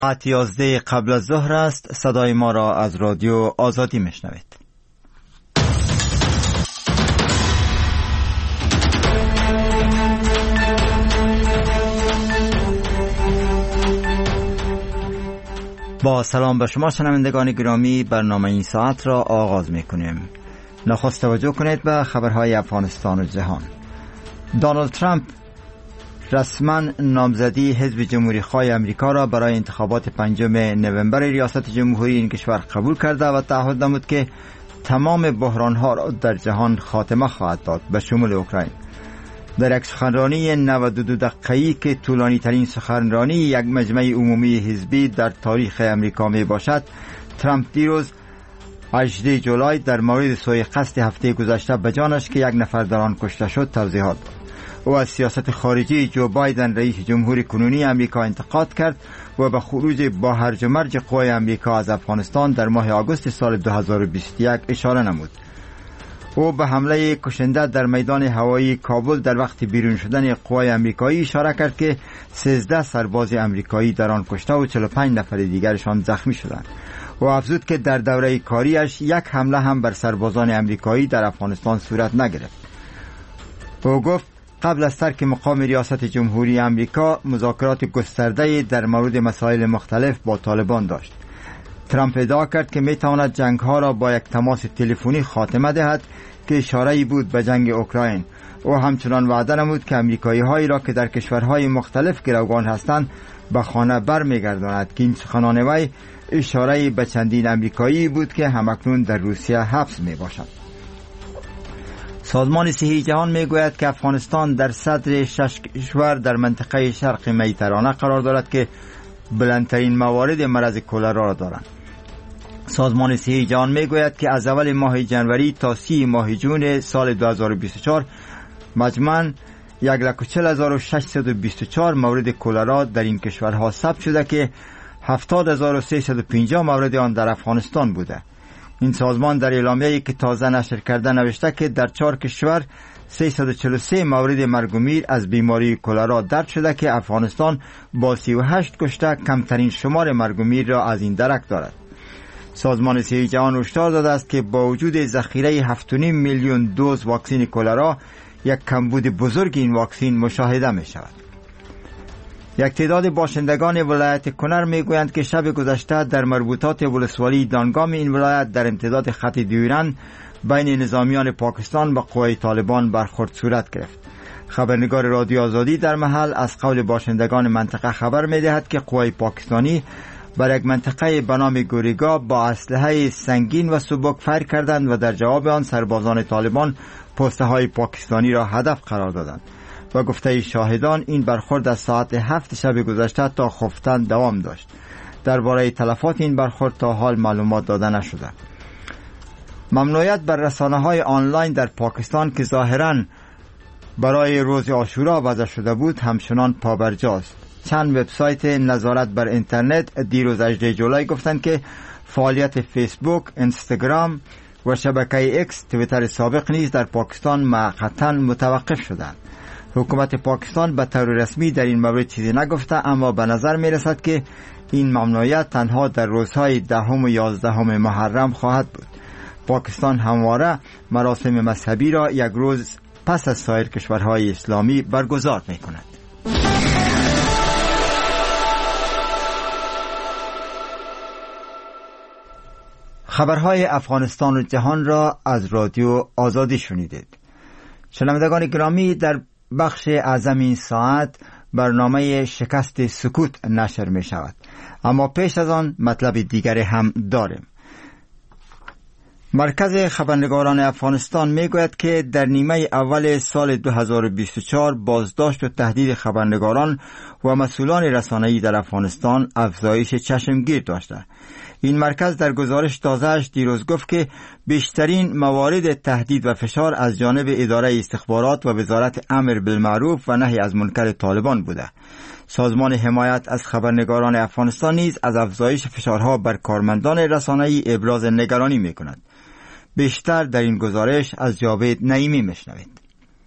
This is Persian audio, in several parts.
ساعت 11 قبل از ظهر است. صدای ما را از رادیو آزادی میشنوید. با سلام به شما شنوندگان گرامی، برنامه این ساعت را آغاز میکنیم. نخست توجه کنید به خبرهای افغانستان و جهان. دونالد ترامپ رسما نامزدی حزب جمهوری خواه امریکا را برای انتخابات 5 نوامبر ریاست جمهوری این کشور قبول کرده و تعهد نمود که تمام بحرانها را در جهان خاتمه خواهد داد، به شمول اوکراین. در یک سخنرانی 92 دقیقه‌ای که طولانی ترین سخنرانی یک مجمع عمومی حزبی در تاریخ امریکا می باشد، ترامپ دیروز 18 جولای در مورد سوء قصد هفته گذشته به جانش که یک نفر در آن کشته شد توضیحات داد. او از سیاست خارجی جو بایدن رئیس جمهوری کنونی امریکا انتقاد کرد و به خروج با هرج و مرج قوای امریکا از افغانستان در ماه آگوست سال 2021 اشاره نمود. او به حمله کشنده در میدان هوایی کابل در وقت بیرون شدن قوای امریکایی اشاره کرد که 13 سرباز امریکایی در آن کشته و 45 نفر دیگرشان زخمی شدند. او افزود که در دوره کاریش یک حمله هم بر سربازان امریکایی در افغانستان صورت نگرفت. او گفت قبل از ترک مقام ریاست جمهوری امریکا مذاکرات گسترده در مورد مسائل مختلف با طالبان داشت. ترامپ ادعا کرد که میتواند جنگ ها را با یک تماس تلفنی خاتمه دهد که اشاره‌ای بود به جنگ اوکراین. او همچنان وعده نمود که امریکایی هایی را که در کشورهای مختلف گروگان هستند به خانه برمیگرداند که این سخنان وی اشاره‌ای به چندین امریکایی بود که همکنون در روسیه حبس می باشند. سازمان صحی جهان می گوید که افغانستان در صدر 6 کشور در منطقه شرق مدیترانه قرار دارد که بلندترین موارد مرض کلرا را دارند. سازمان صحی جهان می گوید که از اول ماه جنوری تا 30 ماه جون سال 2024 مجموعاً 140,624 مورد کلرا در این کشورها ثبت شده که 70,350 مورد آن در افغانستان بوده. این سازمان در اعلامیه‌ای که تازه نشر کرده نوشته که در 4 کشور 343 مورد مرگ و میر از بیماری کلرا درج شده که افغانستان با 38 کشته کمترین شمار مرگ و میر را از این درک دارد. سازمان صحی جهان هشدار داده است که با وجود ذخیره 7.5 میلیون دوز واکسن کلرا، یک کمبود بزرگ این واکسن مشاهده می شود. یک تعداد باشندگان ولایت کنر می گویند که شب گذشته در مربوطات ولسوالی دانگام این ولایت در امتداد خط دیورند بین نظامیان پاکستان و قوای طالبان برخورد صورت گرفت. خبرنگار رادیو آزادی در محل از قول باشندگان منطقه خبر می دهد که قوای پاکستانی بر یک منطقه به نام گوریگا با اسلحه سنگین و سبک فیر کردند و در جواب آن سربازان طالبان پسته های پاکستانی را هدف قرار دادند. و گفته شاهدان این برخورد از ساعت 7 شب گذشته تا خفتن دوام داشت. درباره تلفات این برخورد تا حال معلومات داده نشده. ممنوعیت بر رسانه‌های آنلاین در پاکستان که ظاهراً برای روز عاشورا وضع شده بود همچنان پابرجاست. چند وبسایت نظارت بر اینترنت دیروز 18 جولای گفتند که فعالیت فیسبوک، اینستاگرام و شبکه ایکس توییتر سابق نیز در پاکستان موقتاً متوقف شدند. حکومت پاکستان به طور رسمی در این مورد چیزی نگفته، اما به نظر می رسد که این ممنوعیت تنها در روزهای 10 و 11 محرم خواهد بود. پاکستان همواره مراسم مذهبی را یک روز پس از سایر کشورهای اسلامی برگزار می کند. خبرهای افغانستان و جهان را از رادیو آزادی شنیدید. شنوندگان گرامی، در بخش اعظم این ساعت برنامه شکست سکوت نشر می شود، اما پیش از آن مطلب دیگری هم داریم. مرکز خبرنگاران افغانستان می گوید که در نیمه اول سال 2024 بازداشت و تهدید خبرنگاران و مسئولان رسانه‌ای در افغانستان افزایش چشمگیر داشته. این مرکز در گزارش تازه‌اش دیروز گفت که بیشترین موارد تهدید و فشار از جانب اداره استخبارات و وزارت امر بالمعروف و نهی از منکر طالبان بوده. سازمان حمایت از خبرنگاران افغانستان نیز از افزایش فشارها بر کارمندان رسانه‌ای ابراز نگرانی می‌کند. بیشتر در این گزارش از جاوید نعیمی میشنوید.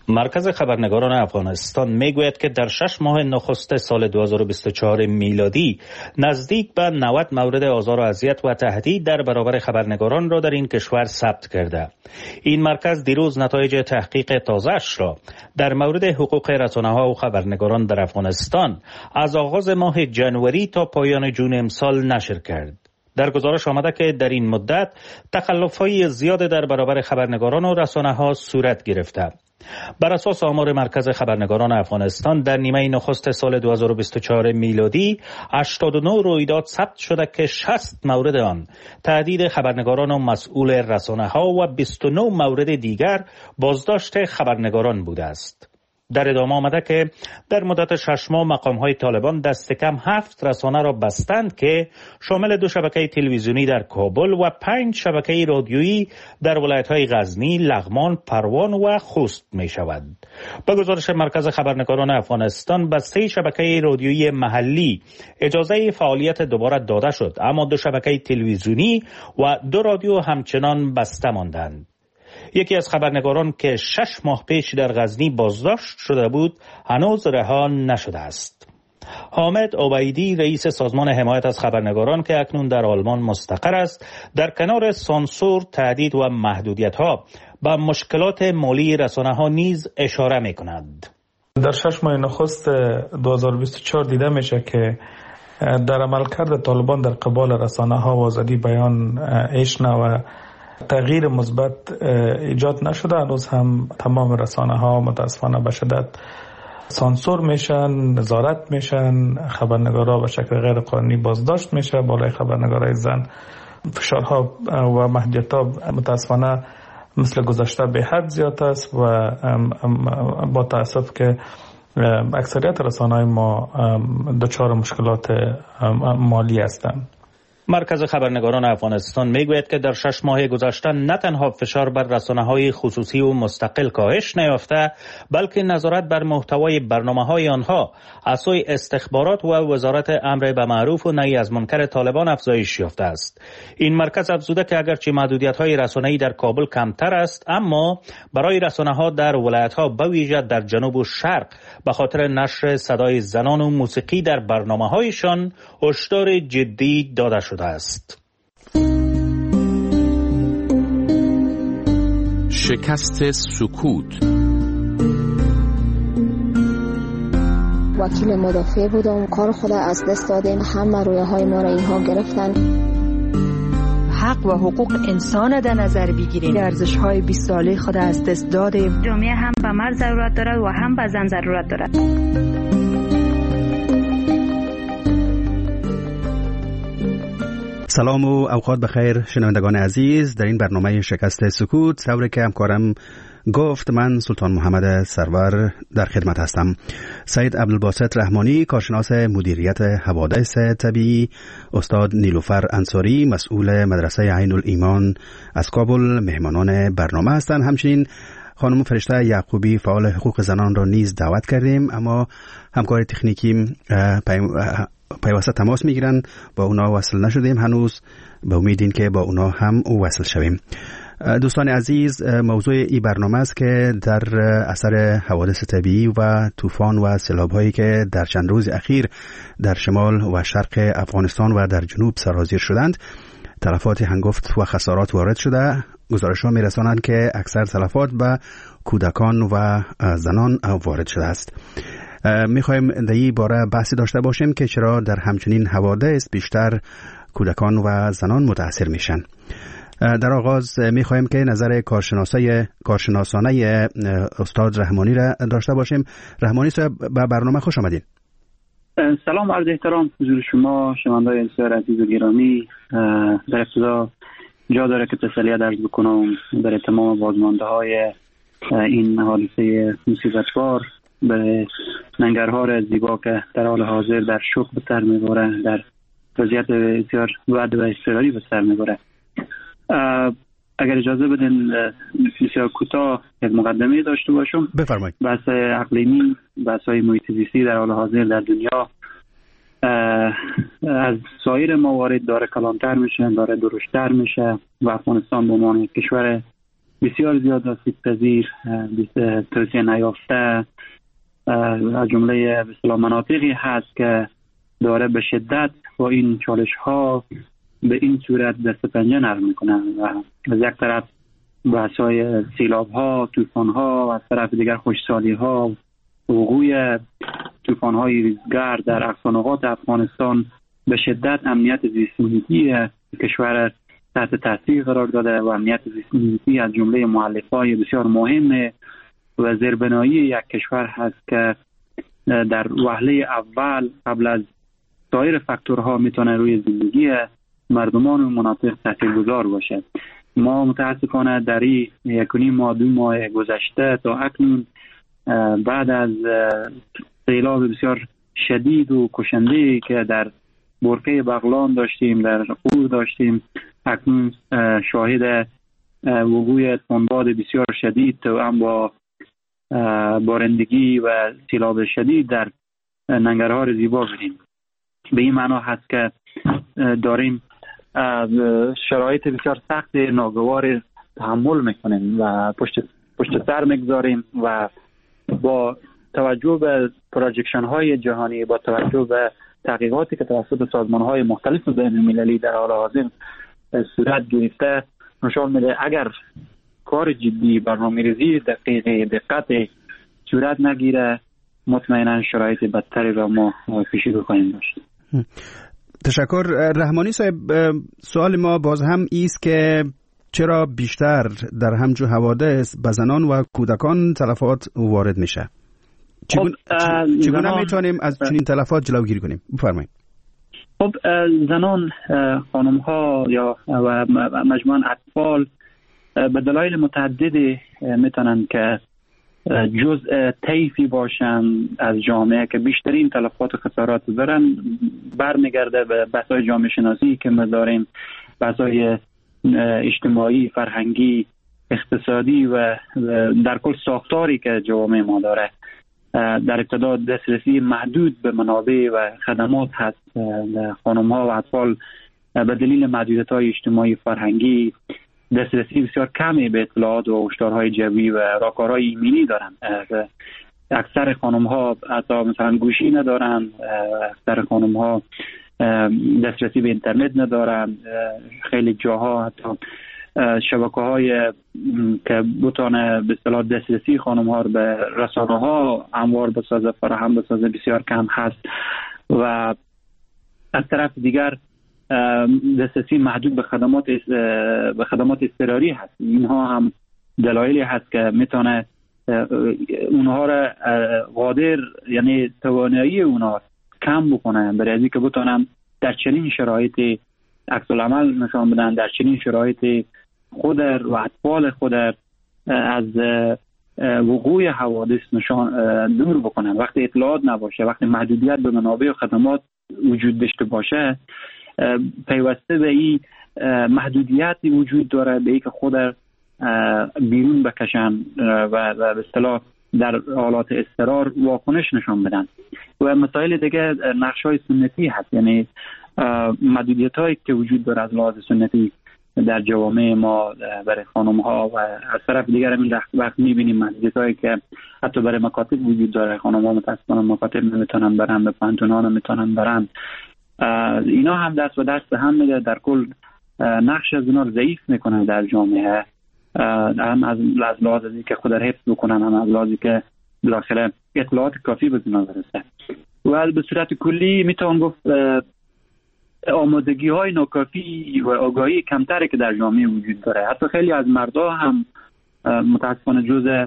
مرکز خبرنگاران افغانستان میگوید که در 6 ماه نخست سال 2024 میلادی نزدیک به 90 مورد آزار و اذیت و تهدید در برابر خبرنگاران را در این کشور ثبت کرده. این مرکز دیروز نتایج تحقیق تازه‌اش را در مورد حقوق رسانه‌ها و خبرنگاران در افغانستان از آغاز ماه جنوری تا پایان جون امسال نشر کرد. در گزارش آمده که در این مدت تخلف‌های زیاد در برابر خبرنگاران و رسانه‌ها صورت گرفته. بر اساس آمار مرکز خبرنگاران افغانستان در نیمه نخست سال 2024 میلادی 89 رویداد ثبت شده که 60 مورد آن تهدید خبرنگاران و مسئول رسانه‌ها و 29 مورد دیگر بازداشت خبرنگاران بوده است. در ادامه آمده که در مدت 6 ماه مقام‌های طالبان دست کم 7 رسانه را بستند که شامل 2 شبکه تلویزیونی در کابل و 5 شبکه رادیویی در ولایت‌های غزنی، لغمان، پروان و خوست می‌شود. با گزارش مرکز خبرنگاران افغانستان به 3 شبکه رادیویی محلی اجازه فعالیت دوباره داده شد، اما 2 شبکه تلویزیونی و 2 رادیو همچنان بسته ماندند. یکی از خبرنگاران که 6 ماه پیش در غزنی بازداشت شده بود هنوز رها نشده است. حامد عبیدی رئیس سازمان حمایت از خبرنگاران که اکنون در آلمان مستقر است در کنار سانسور، تهدید و محدودیت‌ها به مشکلات مالی رسانه‌ها نیز اشاره می‌کند. در 6 ماه نخست 2024 دیده میشه که در عملکرد طالبان در قبال رسانه‌ها و آزادی بیان و تغییر مثبت ایجاد نشده. هنوز هم تمام رسانه‌ها متاسفانه به شدت سانسور میشن، نظارت میشن، خبرنگارا به شکل غیر قانونی بازداشت میشه، بالای خبرنگارای زن فشارها و محدودیت‌ها متاسفانه مثل گذشته به حد زیاد است و با تأسف که اکثریت رسانه‌های ما دچار مشکلات مالی هستند. مرکز خبرنگاران افغانستان میگوید که در 6 ماه گذشته نه تنها فشار بر رسانه‌های خصوصی و مستقل کاهش نیافته، بلکه نظارت بر محتوای برنامه‌های آنها از سوی استخبارات و وزارت امر به معروف و نهی از منکر طالبان افزایش یافته است. این مرکز افزوده که اگرچه محدودیت‌های رسانه‌ای در کابل کمتر است، اما برای رسانه‌ها در ولایت‌ها به ویژه در جنوب و شرق به خاطر نشر صدای زنان و موسیقی در برنامه‌هایشان هشدار جدی داده شده است. شکست سکوت. وکیل مدافع بودم، کار خود از دست دادیم، همه رویاهای ما را اینها گرفتن. حق و حقوق انسان در نظر بگیریم، ارزش‌های 20 ساله خود از دست دادیم. جامعه هم به مرد ضرورت دارد و هم به زن ضرورت دارد. سلام و اوقات بخیر شنوندگان عزیز. در این برنامه شکست سکوت طوری که همکارم گفت، من سلطان محمد سرور در خدمت هستم. سید عبدالباسط رحمانی کارشناس مدیریت حوادث طبیعی، استاد نیلوفر انصاری مسئول مدرسه عین الایمان از کابل مهمانان برنامه هستند. همچنین خانم فرشته یعقوبی فعال حقوق زنان را نیز دعوت کردیم، اما همکار تکنیکی پیوسته تماس میگیرن، با اونا وصل نشدیم هنوز، به امید این که با اونا هم وصل شویم. دوستان عزیز، موضوع این برنامه است که در اثر حوادث طبیعی و طوفان و سیلاب‌هایی که در چند روز اخیر در شمال و شرق افغانستان و در جنوب سرازیر شدند، تلفات هنگفت و خسارات وارد شده. گزارش‌ها می‌رسانند که اکثر تلفات به کودکان و زنان وارد شده است. میخوایم در این باره بحثی داشته باشیم که چرا در همچنین حوادث بیشتر کودکان و زنان متاثر میشن. در آغاز میخوایم که نظر کارشناسانه استاد رحمانی را داشته باشیم. رحمانی صاحب، به برنامه خوش آمدین. سلام، عرض احترام حضور شما شنوندگان بسیار عزیز و گرامی. در ابتدا جا داره که تسلیت عرض بکنم برای تمام بازمانده این حادثه مصیبتبار، به ننگرهار زیبا که در حال حاضر در شوق به سر میبره، در وضعیت بسیار بد و اضطراری به سر میبره. اگر اجازه بدین بسیار کوتاه یک مقدمه داشته باشم. بفرمایید. بحث اقلیمی، بحث‌های محیط زیستی در حال حاضر در دنیا از سایر موارد داره کلانتر میشه، داره درشتر میشه و افغانستان به عنوان کشور بسیار زیاد آسیب‌پذیر، توسعه نیافته، از جمله به مناطقی هست که داره به شدت با این چالش ها به این صورت دست پنجه نرم میکنن و از یک طرف بحث‌های سیلاب ها، طوفان ها و از طرف دیگر خشکسالی ها، وقوع طوفان های ریزگرد در اقصانقاط افغانستان به شدت امنیت زیست محیطی کشور تحت تاثیر قرار داده و امنیت زیست محیطی از جمله مؤلفه‌های بسیار مهم و زیربنایی یک کشور هست که در وهله اول قبل از سایر فاکتورها میتونه روی زندگی مردمان و مناطق تاثیرگذار باشه. ما متاسفانه در این 1.5 ماه 2 ماه گذشته تا اکنون بعد از سیلاب بسیار شدید و کشنده که در برکه بغلان داشتیم، در قور داشتیم، اکنون شاهد وقوع تندباد بسیار شدید توأم با بارندگی و سیلاب شدید در ننگرهار زیبا بودیم. به این معنا هست که داریم شرایط بسیار سخت ناگوار تحمل میکنیم و پشت سر میگذاریم و با توجه به پروژکشن های جهانی، با توجه به تحقیقاتی که توسط سازمان های مختلف بین المللی در حال حاضر صورت گرفته نشان میده اگر کار جدی، برنامه‌ریزی دقت صورت نگیره مطمئنا شرایط بدتری را ما پیشی بخواهیم داشت. تشکر. رحمانی صاحب، سوال ما باز هم ایست که چرا بیشتر در همچو حوادث به زنان و کودکان تلفات وارد میشه؟ چگونه میتونیم از چنین تلفات جلوگیری کنیم؟ بفرمایید. خب زنان، خانم ها یا و مجموعاً اطفال به دلایل متعددی میتونن که جزء طیفی باشن از جامعه که بیشترین تلفات و خسارات دارن. برمیگرده به بحث‌های جامعه شناسی که ما داریم، بحث‌های اجتماعی، فرهنگی، اقتصادی و در کل ساختاری که جامعه ما داره. در ابتدا دسترسی محدود به منابع و خدمات هست. خانم‌ها و اطفال به دلیل محدودیت‌های اجتماعی فرهنگی دسترسی بسیار کمی به اطلاعات و هشدارهای جوی و راهکارهای ایمنی دارن. اکثر خانم‌ها حتی مثلا گوشی ندارن، اکثر خانم‌ها دسترسی به اینترنت ندارن، خیلی جاها حتی شبکه‌های که بتونه به اصطلاح دسترسی خانم‌ها رو به رسانه‌ها هموار بسازه، فراهم بسازه بسیار کم هست و از طرف دیگر دسترسی محدود به خدمات اضطراری هست. اینها هم دلایلی هست که میتونه اونها را قادر، یعنی توانایی اونها کم بکنن برای از اینکه بتونن در چنین شرایط عکس العمل نشان بدن، در چنین شرایط خود و اطفال خود از وقوع حوادث دور بکنن. وقتی اطلاعات نباشه، وقتی محدودیت به منابع و خدمات وجود داشته باشه، پیوسته به این محدودیتی وجود داره به اینکه خود بیرون بکشن و به اصطلاح در حالات اضطرار واکنش نشان بدن. و مسائل دیگه نقش‌های سنتی هست، یعنی محدودیت‌هایی که وجود داره از لحاظ سنتی در جوامع ما برای خانم‌ها و از طرف دیگر همین وقت می‌بینیم محدودیت‌هایی که حتی برای مکاتب وجود داره. خانم‌ها متأسفانه مکاتب نمیتونن برن، به پانتون‌ها نمیتونن برن. اینا هم دست به دست هم میده، در کل نقش از اینا رو ضعیف میکنه در جامعه، هم از لحاظ که خود را حفظ بکنن، هم از لحاظی که بالاخره اطلاعات کافی به اینا برسه. و به صورت کلی میتونم گفت آمادگی های ناکافی و آگاهی کمتری که در جامعه وجود داره. حتی خیلی از مردا هم متاسفانه جزء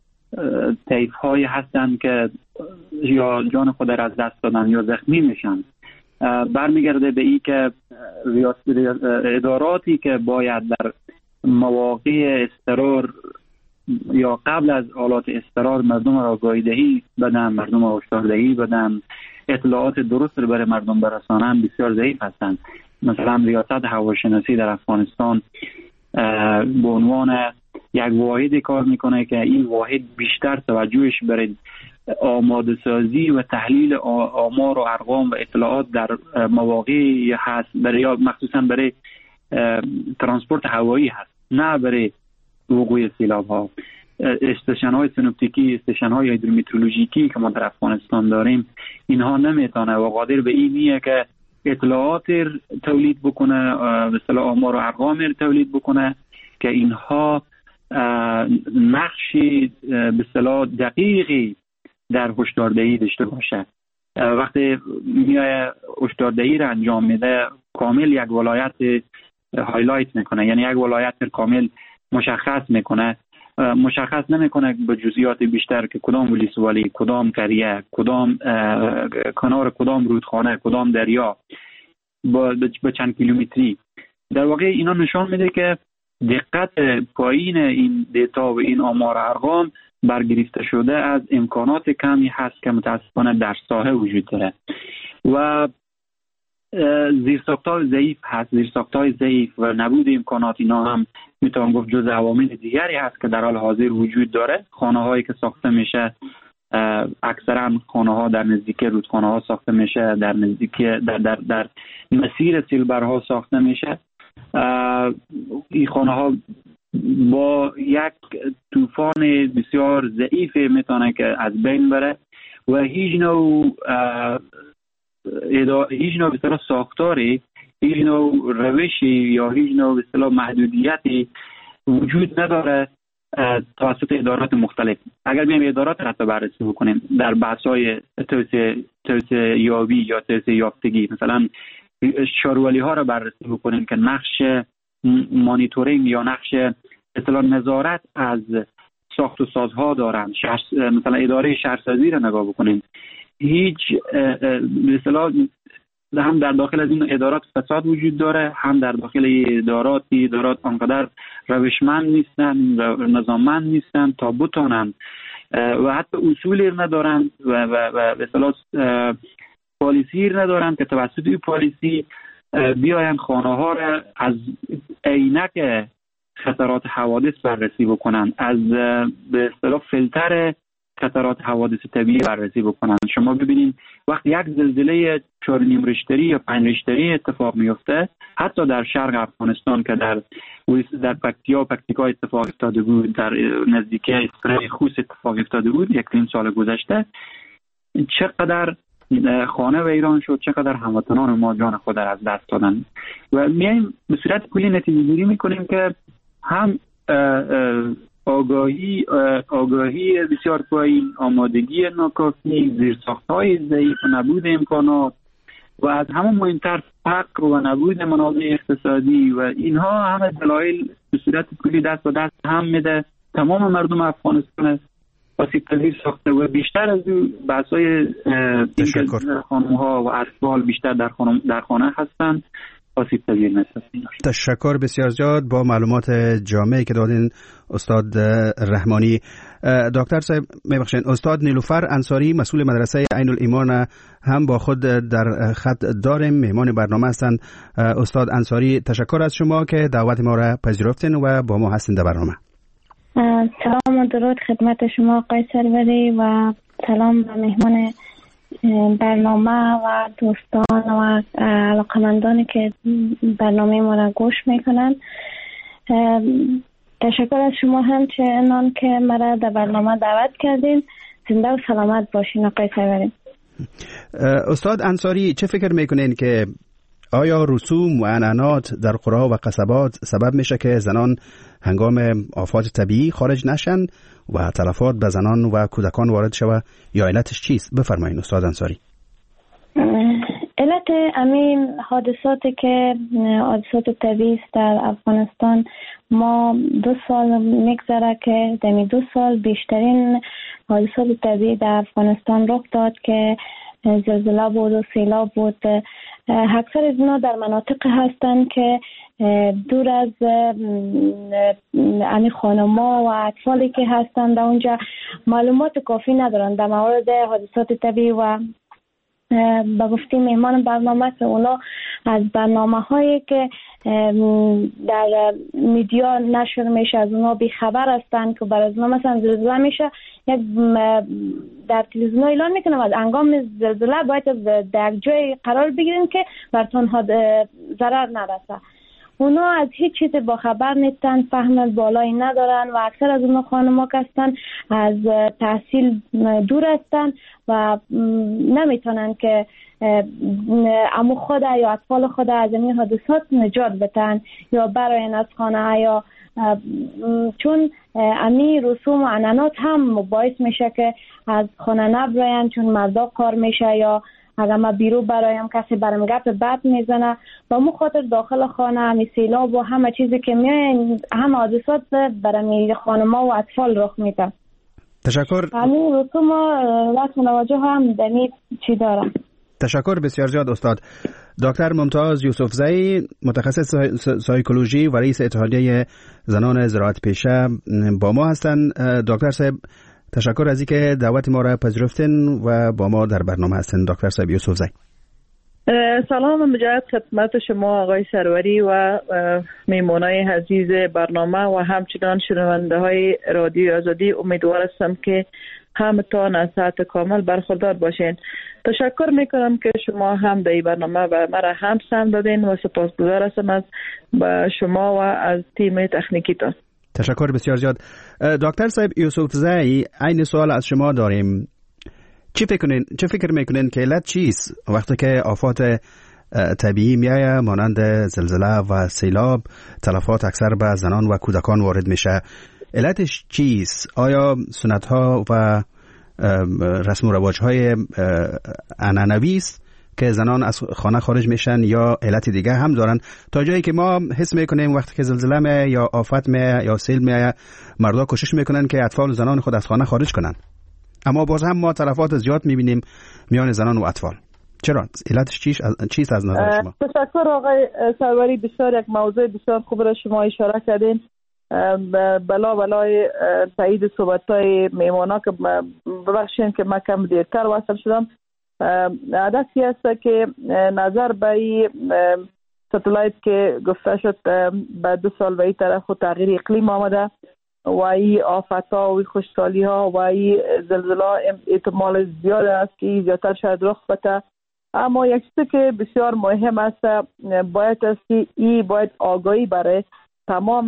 طیف های هستن که یا جان خود را از دست دادن یا زخمی میشن. برمیگرده به این که اداراتی که باید در مواقع اضطرار یا قبل از حالات اضطرار مردم را آگاهی دهی بدن، مردم را هشدار دهی بدن، اطلاعات درست رو برای مردم برسانن، بسیار ضعیف هستند. مثلا ریاست هواشناسی در افغانستان به عنوان یک واحدی کار میکنه که این واحد بیشتر توجهش برای آماده سازی و تحلیل آمار و ارقام و اطلاعات در مواقعی هست، برای مخصوصا برای ترانسپورت هوایی هست، نه برای وقوع سیلاب ها. استیشن های سینوپتیکی، استیشن های هیدرومترولوژیکی که ما در افغانستان داریم، اینها نمیتونه و قادر به این نیه که اطلاعات تولید بکنه، به اصطلاح آمار و ارقام تولید بکنه که اینها نقش به اصطلاح دقیقی در هشداردهی داشته باشه. وقتی میای هشداردهی را انجام میده، کامل یک ولایت هایلایت میکنه، یعنی یک ولایت کامل مشخص میکنه، مشخص نمیکنه به جزئیات بیشتر که کدام ولسوالی، کدام قریه، کدام کنار کدام رودخانه، کدام دریا با چند کیلومتری. در واقع اینا نشان میده که دقت پایین این دیتا و این آمار ارقام برگرفته شده از امکانات کمی هست که متاسفانه در ساحه وجود داره و زیرساخت‌های ضعیف هست. زیرساخت‌های ضعیف و نبود امکانات اینا هم میتونم گفت جز عوامل دیگری هست که در حال حاضر وجود داره. خانه‌هایی که ساخته میشه اکثرا خانه‌ها در نزدیکی رودخانه‌ها ساخته میشه، در نزدیکی در مسیر سیلبرها ساخته میشه. این خانه‌ها با یک طوفان بسیار ضعیف میتونه که از بین بره و هیچ نوع به اصطلاح ساختاری، هیچ نوع روشی یا هیچ نوع به اصطلاح محدودیتی وجود نداره توسط ادارات مختلف. اگر بیایم ادارات را بررسی بکنیم در بحث‌های توسعه یابی یا توسعه یافتگی، مثلا شاروالی ها را بررسی بکنیم که نقش مانیتورینگ یا نقش اصطلاح نظارت از ساخت و سازها دارن، مثلا اداره شهرسازی را نگاه بکنیم، هیچ به اصطلاح هم در داخل از این ادارات فساد وجود داره، هم در داخل ادارات آنقدر روشمند نیستن، نظاممند نیستن تا بتونن و حتی اصولی ندارن و به اصطلاح پالیسی ندارن که توسط این پالیسی بیاین خانه ها را از عینک خطرات حوادث بررسی بکنن، از به اصطلاح فیلتر خطرات حوادث طبیعی بررسی بکنن. شما ببینید وقتی یک زلزله 4.5 ریشتری یا 5 ریشتری اتفاق میفته، حتی در شرق افغانستان که در پکتیکا اتفاق افتاده بود، در نزدیکی اسپری خوست اتفاق افتاده بود 1 سال گذشته، چقدر خانه ویران شد، چقدر هموطنان ما جان خود را از دست دادن. و میایم به صورت کلی نتیجه گیری میکنیم که هم آگاهی بسیار پایین، آمادگی ناکافی، زیرساخت‌های ضعیف و نبود امکانات و از همون مهمتر فقر و نبود منابع اقتصادی و اینها همه دلایل به صورت کلی دست به دست هم میده تمام مردم افغانستان آسیب پذیر ساخته و بیشتر از اون بحث‌های خانم‌ها و اطفال بیشتر در خانه هستند آسیب پذیر نیستند. تشکر بسیار زیاد با معلومات جامعی که دادین استاد رحمانی. دکتر صاحب میبخشین، استاد نیلوفر انصاری مسئول مدرسه عین الایمان هم با خود در خط داریم، مهمان برنامه هستند. استاد انصاری تشکر از شما که دعوت ما را پذیرفتین و با ما هستین در برنامه. سلام و درود خدمت شما آقای سروری و سلام به مهمان برنامه و دوستان و علاقمندانی که برنامه ما را گوش میکنن. تشکر از شما همچنان که مرا در برنامه دعوت کردین. زنده و سلامت باشین آقای سروری. استاد انصاری چه فکر میکنین که آیا رسوم و عنعنات در قرى و قصبات سبب میشه که زنان هنگام آفات طبیعی خارج نشن و تلفات به زنان و کودکان وارد شود یا علتش چیست؟ بفرمایید استاد انصاری. علت همین حادثاتی که حادثات طبیعی در افغانستان ما 2 سال میگذره که دمی 2 سال بیشترین حادثات طبیعی در افغانستان رخ داد که زلزله بود و سیلاب بود. اکثر از اینا در مناطق هستند که دور از خانم‌ها و اطفالی که هستند در اونجا معلومات کافی ندارند در مورد حادثات طبیعی و به گفته مهمان برنامه که اونا از برنامه‌هایی که در میدیا نشر میشه از اونا بیخبر هستند که برای اونا مثلا زلزله میشه در تلویزیون اعلان میکنم از هنگام زلزله باید در جای قرار بگیرین که براتون ضرر نرسه اونا از هیچ چیز با خبر نیستن، فهم بالایی ندارن و اکثر از اونا خانما که هستن از تحصیل دور هستن و نمیتونن که امو خود یا اطفال خود از این حادثات نجات بدن یا براین از خانه، یا چون امی رسوم و عنعنات هم باعث میشه که از خانه نبراین، چون مردا کار میشه یا اگر ما بیرو برایم کسی برام گپ بد میزنه و مو خاطر داخل خانه همی سیلاب و همه چیزی که میاین هم حادثات برای خانما و اطفال رخ میده. تشکر. همین رسوم رسم نواجه هم دنی چی دارم. تشکر بسیار زیاد استاد. دکتر ممتاز یوسفزئی، متخصص سایکولوژی و رئیس اتحادیه زنان زراعت پیشه با ما هستند. دکتر صاحب تشکر از اینکه دعوت ما را پذیرفتین و با ما در برنامه هستین. دکتر صاحب یوسفزئی. سلام مجدد خدمت شما آقای سروری و میمونای عزیز برنامه و همچنان شنونده های رادیو آزادی. امیدوار هستم که همتان از صحت کامل برخوردار باشین. تشکر میکنم که شما هم در این برنامه و مرا هم سهم دادین و سپاسگزار هستم از شما و از تیم تکنیکیتان. تشکر بسیار زیاد. دکتر صاحب یوسفزئی، این سوال از شما داریم. چه فکر میکنین که علت چیست وقتی که آفات طبیعی میایه مانند زلزله و سیلاب، تلفات اکثر به زنان و کودکان وارد میشه؟ علتش چیست؟ آیا سنت ها و رسم و رواج های عنعنوی است که زنان از خانه خارج میشن یا علت دیگه هم دارن؟ تا جایی که ما حس میکنیم وقتی که زلزله میایه یا آفت میایه یا سیل میایه، مردا کوشش میکنن که اطفال و زنان خود از خانه خارج کنن، اما باز هم ما تلفات زیاد میبینیم میان زنان و اطفال. چرا؟ علتش چیست از نظر شما؟ تشکر آقای سروری، بسیار یک موضوع بسیار خوب را شما اشاره کردین. بلای تایید صحبت‌های میمونا که ببخشید که من کم دیرتر وصل شدم. هدفی است که نظر به ستلایت که گفته شد بعد 2 سال به این طرف و تغییر اقلیم آمده و این آفت‌ها و خشکسالی‌ها و این زلزله احتمال زیاد است که زیادتر شاید رخ بده. اما یک چیزی که بسیار مهم است باید است که این باید آگاهی برای تمام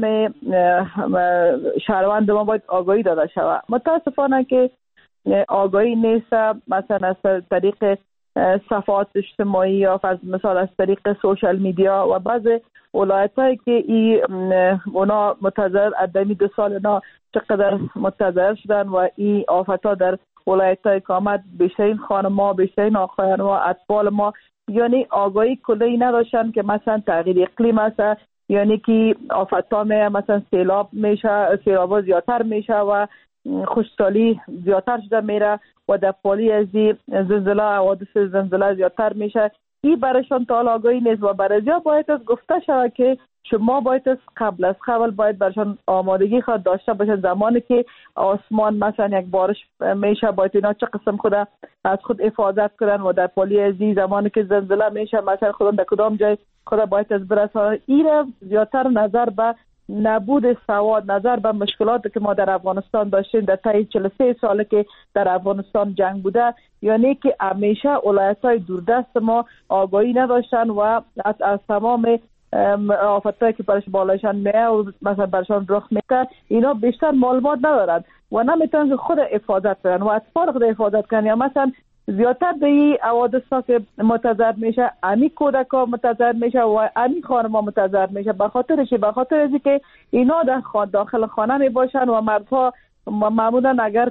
شهروند ما باید آگاهی داده شود. متاسفانه که آگاهی نیست، مثلا از طریق صفحات اجتماعی یا مثلا از طریق سوشال میدیا و بعض ولایت‌هایی که اونا متضرر ادمی 2 سال اینا چقدر متضرر شدن و این آفت‌ها در ولایت‌های کامت بیشترین خانم‌ها، بیشترین آقایان و اطفال ما یعنی آگاهی کلی نداشتن که مثلا تغییر اقلیم است، یعنی که آفت‌ها مثلا سیلاب میشه، سیلاب‌ها زیادتر میشه و خشکسالی زیادتر شده میره و در پالی از زلزله حوادث زلزله زیادتر میشه. این برایشان تا آگاهی نیست و برای زیاد باید از گفته شود که شما باید از قبل از باید برشان آمادگی خود داشته باشن. زمانی که آسمان مثلا یک بارش میشه باید اینا چه قسم خود از خود حفاظت کنن و در پالی از زمانی که زلزله میشه مثلا خودم در کدام جای خود باید از برسانن. این زیادتر نظر به نبود سواد، نظر به مشکلاتی که ما در افغانستان داشتیم در طی 43 ساله که در افغانستان جنگ بوده، یعنی که همیشه ولایت‌های دوردست ما آگاهی نداشتن و از تمام آفتایی که برش بالایشان میه و مثلا برشان رخ میکنن اینا بیشتر معلومات ندارن و نمیتونن خود حفاظت کنن و اطفال خود حفاظت کنن. یا مثلا زیادتر به این حوادث که متضرر میشه امی کودکا متضرر میشه و امی خانم‌ها متضرر میشه. به خاطر از که اینا در داخل خانه می باشن و مردها معمولا اگر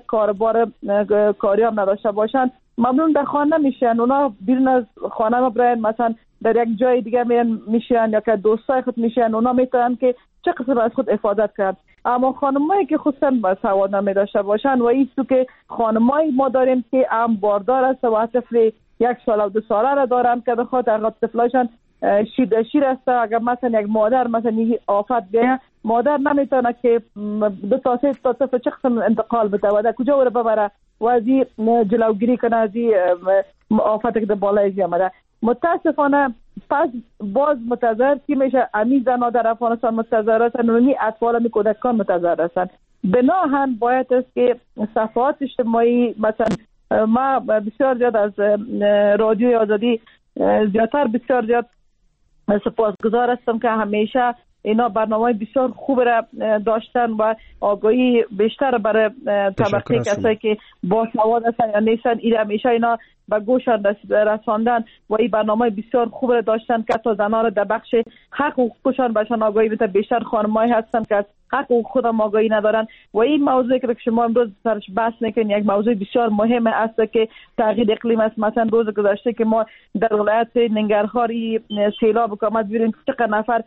کاری هم نداشته باشن معمولا در خانه میشن، اونا بیرون از خانه مبرن مثلا در یک جای دیگه میشن یا که دوستای خود میشن، اونا میتونن که چه قسم از خود حفاظت کرد. اما خانمایی که خصوصا سواد نمیداشته باشن و ایستو که خانمایی ما داریم که هم باردار است و طفل 1 سال و 2 ساله را دارن که بخاطر اگر طفلاشان شیر است، اگر مثلا یک مادر مثلا آفت بیه مادر نمیتونه که 2 تا 3 تا طفل چه قسم انتقال بده و در کجا رو ببره و از جلوگیری کنه از آفت که در بالای آمده. متاسفانه پس باز متضرر کی میشه؟ امی زنها در افغانستان متضرر هستند و امی اطفال امی کودکان متضرر هستند. بناهن باید است که صفحات اجتماعی مثلا ما بسیار زیاد از رادیو آزادی بسیار زیاد سپاسگزار هستم که همیشه اینا برنامه بسیار خوب را داشتن و آگاهی بیشتر برای طبقه کسایی که با سواد هستن یا نیستن همیشه اینا به گوشان رساندن و این برنامه بسیار خوب را داشتن که تا زنان را در بخش حق و حقوقشان بهشان آگاهی بده. بیشتر خانم‌های هستن که حق و خود آگاهی ندارن و این موضوعی که شما امروز سرش بحث میکنین یک موضوع بسیار مهم است که تغییر اقلیم است. مثلا روز گذشته که ما در ولایت ننگرهار سیلاب که آمد ببینیم چقدر نفر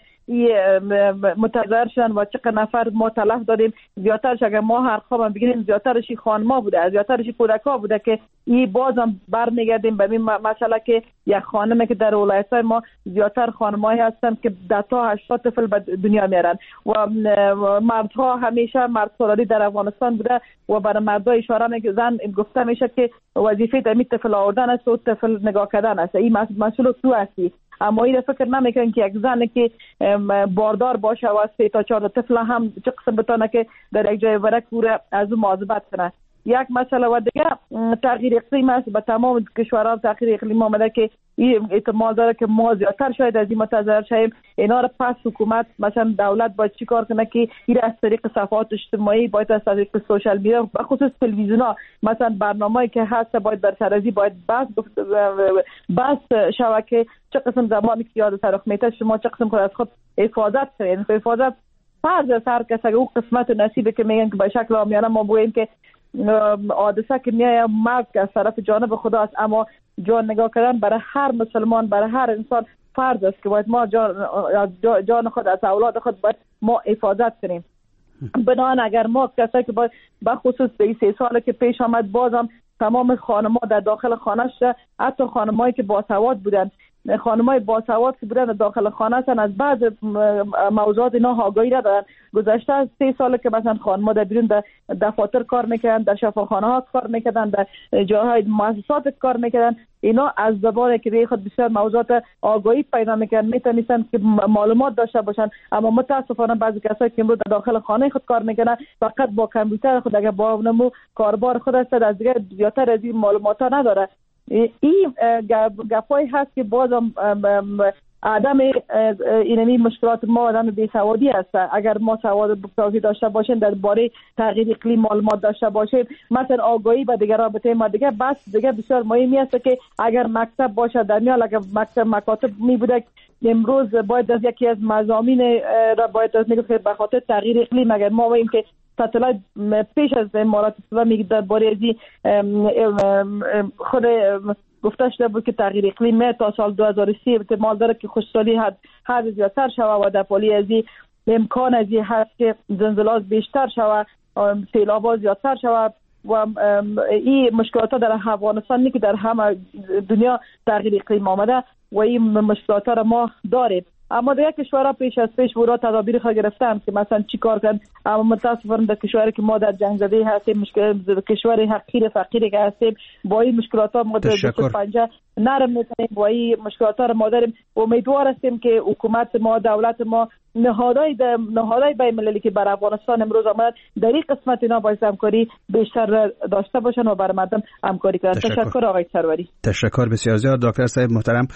متضرر شدن و چقدر نفر ما تلف دادیم. زیادترش اگر ما هر خواب بگیریم زیادترش خانم‌ها بوده، زیادترش کودک‌ها بوده که این بازم برمیگردیم به این مسئله که یک خانمی که در ولایت‌های ما زیادتر خانم‌هایی هستن که 10 تا 80 طفل به دنیا میارن و مردها همیشه مرد سالاری در افغانستان بوده و برای مردها اشاره میگه زن گفته میشه که وظیفه دمی طفل آوردن است و طفل نگاه کردن است. این مسئول تو هستی، اما این فکر نمیکنن که یک زن که باردار باشه و 3 تا 4 طفل هم چه قسم بتونه که در یک جای ورک پوره از اون مواظبت کنه. یک مسئله و دیگه تغییر اقلیم است. به تمام کشورها تغییر اقلیم آمده که این احتمال داره که ما زیادتر شاید از این متضرر شویم. اینا رو پس حکومت مثلا دولت باید چیکار کنه که این از طریق صفحات اجتماعی، باید از طریق سوشال میدیا، بخصوص تلویزیونا مثلا برنامه‌ای که هست باید در سرازی باید بس شوه که چه قسم زمانی که یاد تاریخ میته شما چه قسم خود از خود حفاظت کنید. حفاظت فرض از هر کس اگه اون قسمت نصیبه که میگن که به شکل عامیانه ما بگوییم که حادثه که میایه مرگ از طرف جانب خداست، اما جان نگاه کردن برای هر مسلمان، برای هر انسان فرض است که باید ما جان خود از اولاد خود باید ما حفاظت کنیم. بنابراین اگر ما کسایی که باید بخصوص به 3 سال که پیش آمد بازم تمام خانم‌ها در داخل خانه‌اش، حتی خانم‌هایی که باسواد بودن، خانم‌های باسواد که بودن در داخل خانه هستن از بعض موضوعات اینا آگاهی ندارن. گذشته از 3 سال که مثلا خانم‌ها در بیرون در دفاتر کار میکردن، در شفاخانه‌ها کار میکردن، در جاهای مؤسسات کار میکردن، اینا از زبان که به خود بسیار موضوعات آگاهی پیدا میکنن، میتونستن که معلومات داشته باشن. اما متاسفانه بعضی کسایی که امروز در داخل خانه خود کار میکنن فقط با کامپیوتر خود اگر با نمو کاربار خود است از دیگه زیادتر از این معلومات نداره. این گپایی هست که بازم عدم اینمی مشکلات ما آدم بیسوادی هست. اگر ما سواد کافی داشته باشیم درباره تغییر اقلیم معلومات داشته باشیم، مثلا آگاهی به دیگران بتیم ما دیگه بس دیگه بسیار مهمی است که اگر مکتب باشه در میال، اگر مکاتب می بوده امروز باید از یکی از مضامین را باید از نگفت به خاطر تغییر اقلیم اگر ما بگیم که ساتلایت پیش از امارات اسلامی درباره ازی خود گفته شده بود که تغییر اقلیم تا سال 2030 احتمال داره که خشکسالی حد زیادتر شوه و در پالی ازی امکان ازی هست که زلزلات بیشتر شوه، سیلاب‌ها زیادتر شوه و این مشکلات ها در افغانستان نیست که در همه دنیا تغییر اقلیم آمده و این مشکلات ها را ما داریم. اما در یک کشورها پیش از پیش ورا تدابیر خود گرفتن که مثلا چی کار کنن. اما متاسفانه در کشوری که ما در جنگ زده هستیم، کشور حقیر فقیری که هستیم، با این مشکلات ها ما در پنجه نرم میتونیم با این مشکلات ها را ما داریم. امیدوار هستیم که حکومت ما، دولت ما، نهادهای بین المللی که بر افغانستان امروز آمد در این قسمت اینا باید همکاری بیشتر داشته باشن و بر مردم همکاری کنن. تشکر آقای سروری. تشکر بسیار زیاد دکتر صاحب محترم.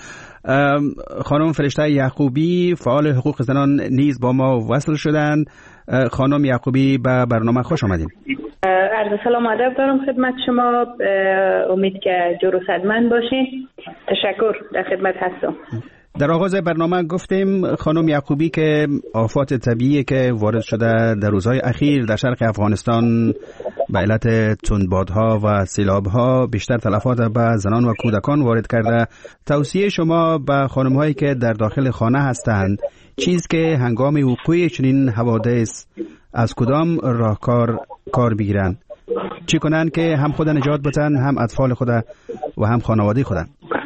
خانم فرشته یعقوبی فعال حقوق زنان نیز با ما وصل شدند. خانم یعقوبی به برنامه خوش آمدین. عرض سلام و ادب دارم خدمت شما. امید که جور و صدمند باشین. تشکر، در خدمت هستم. در آغاز برنامه گفتیم خانم یعقوبی که آفات طبیعی که وارد شده در روزهای اخیر در شرق افغانستان به علت تندبادها و سیلابها بیشتر تلفات به زنان و کودکان وارد کرده. توصیه شما به خانم‌هایی که در داخل خانه هستند چیز که هنگام وقوع چنین حوادث از کدام راهکار کار بگیرند؟ چی کنند که هم خود نجات بدن، هم اطفال خود و هم خانواده خود؟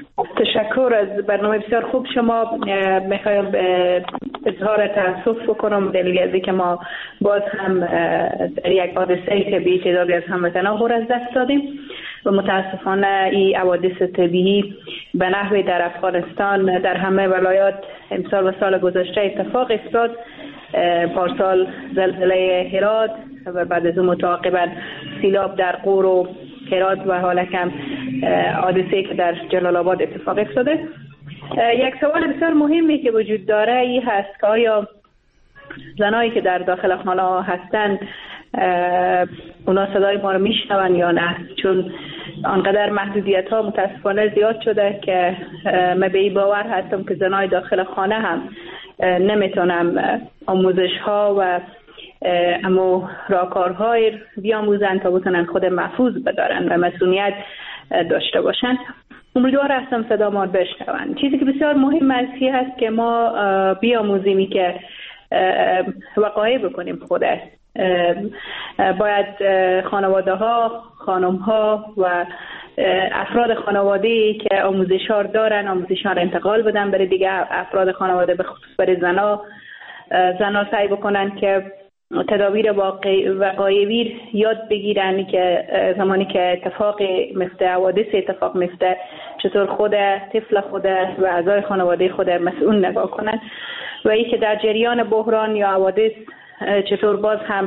تشکر از برنامه بسیار خوب شما. میخوایم اظهار تاسف بکنم دلیل از اینکه ما باز هم در یک حادثه طبیعی تعدادی از هموطنان خود از دست دادیم و متاسفانه این حوادث طبیعی به نحوی در افغانستان در همه ولایات امسال و سال گذشته اتفاق افتاد. پارسال زلزله هرات و بعد از اون متعاقبا سیلاب در غور و هرات و حالا کم حادثه‌ای که در جلال آباد اتفاق افتاده. یک سوال بسیار مهمی که وجود داره ای هست که آیا زنایی که در داخل خانه هستند اونا صدای ما رو میشنون یا نه، چون آنقدر محدودیت ها متاسفانه زیاد شده که من به این باور هستم که زنای داخل خانه هم نمیتونم آموزش ها و اما راهکارهای بیاموزن تا بتونن خود محفوظ بدارن و مسئولیت داشته باشن. امیدوار هستم صدا ما بشنون. چیزی که بسیار مهم است هست که ما بیاموزیمی که وقایع بکنیم خوده. باید خانواده ها، خانم ها و افراد خانواده که آموزش ها دارن آموزش ها را انتقال بدن برای دیگه افراد خانواده، به خصوص برای زنا سعی بکنن که تدابیر وقایعی یاد بگیرن که زمانی که اتفاق میفته، حوادث اتفاق میفته، چطور خود طفل خود و اعضای خانواده خود مسئول نگاه کنن و ای که در جریان بحران یا حوادث چطور باز هم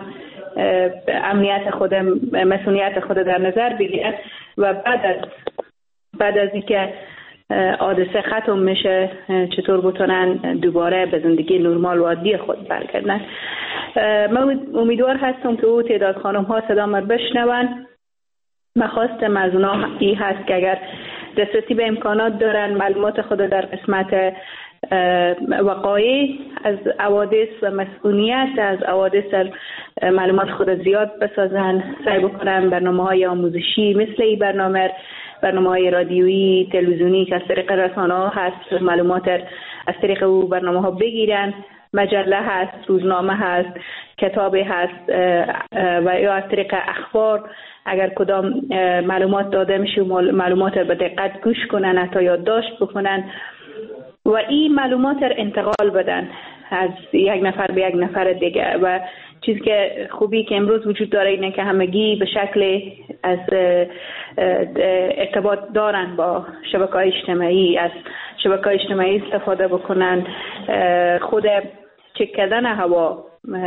امنیت خود، مسئولیت خود در نظر بگیرن و بعد از اینکه حادثه ختم میشه چطور بتونن دوباره به زندگی نرمال و عادی خود برگردن. من امیدوار هستم که او تعداد خانم ها صدا ما بشنون. مخواستم از اونا این هست که اگر دسترسی به امکانات دارن معلومات خود در قسمت وقایع از حوادث و مسئولیت از حوادث معلومات خود زیاد بسازن، سعی بکنن برنامه‌های آموزشی مثل این برنامه‌های رادیویی، تلویزیونی که از طریق رسانه‌ها هست معلومات از طریق او برنامه‌ها بگیرن، مجله هست، روزنامه هست، کتابی هست و یا از طریق اخبار اگر کدام معلومات داده میشه معلومات به دقت گوش کنن، حتی یادداشت بکنن و این معلومات رو انتقال بدن از یک نفر به یک نفر دیگه. و چیزی که خوبی که امروز وجود داره اینه که همگی به شکل از ارتباط دارن با شبکه‌های اجتماعی، از شبکه‌های اجتماعی استفاده بکنن. خود چک کردن هوا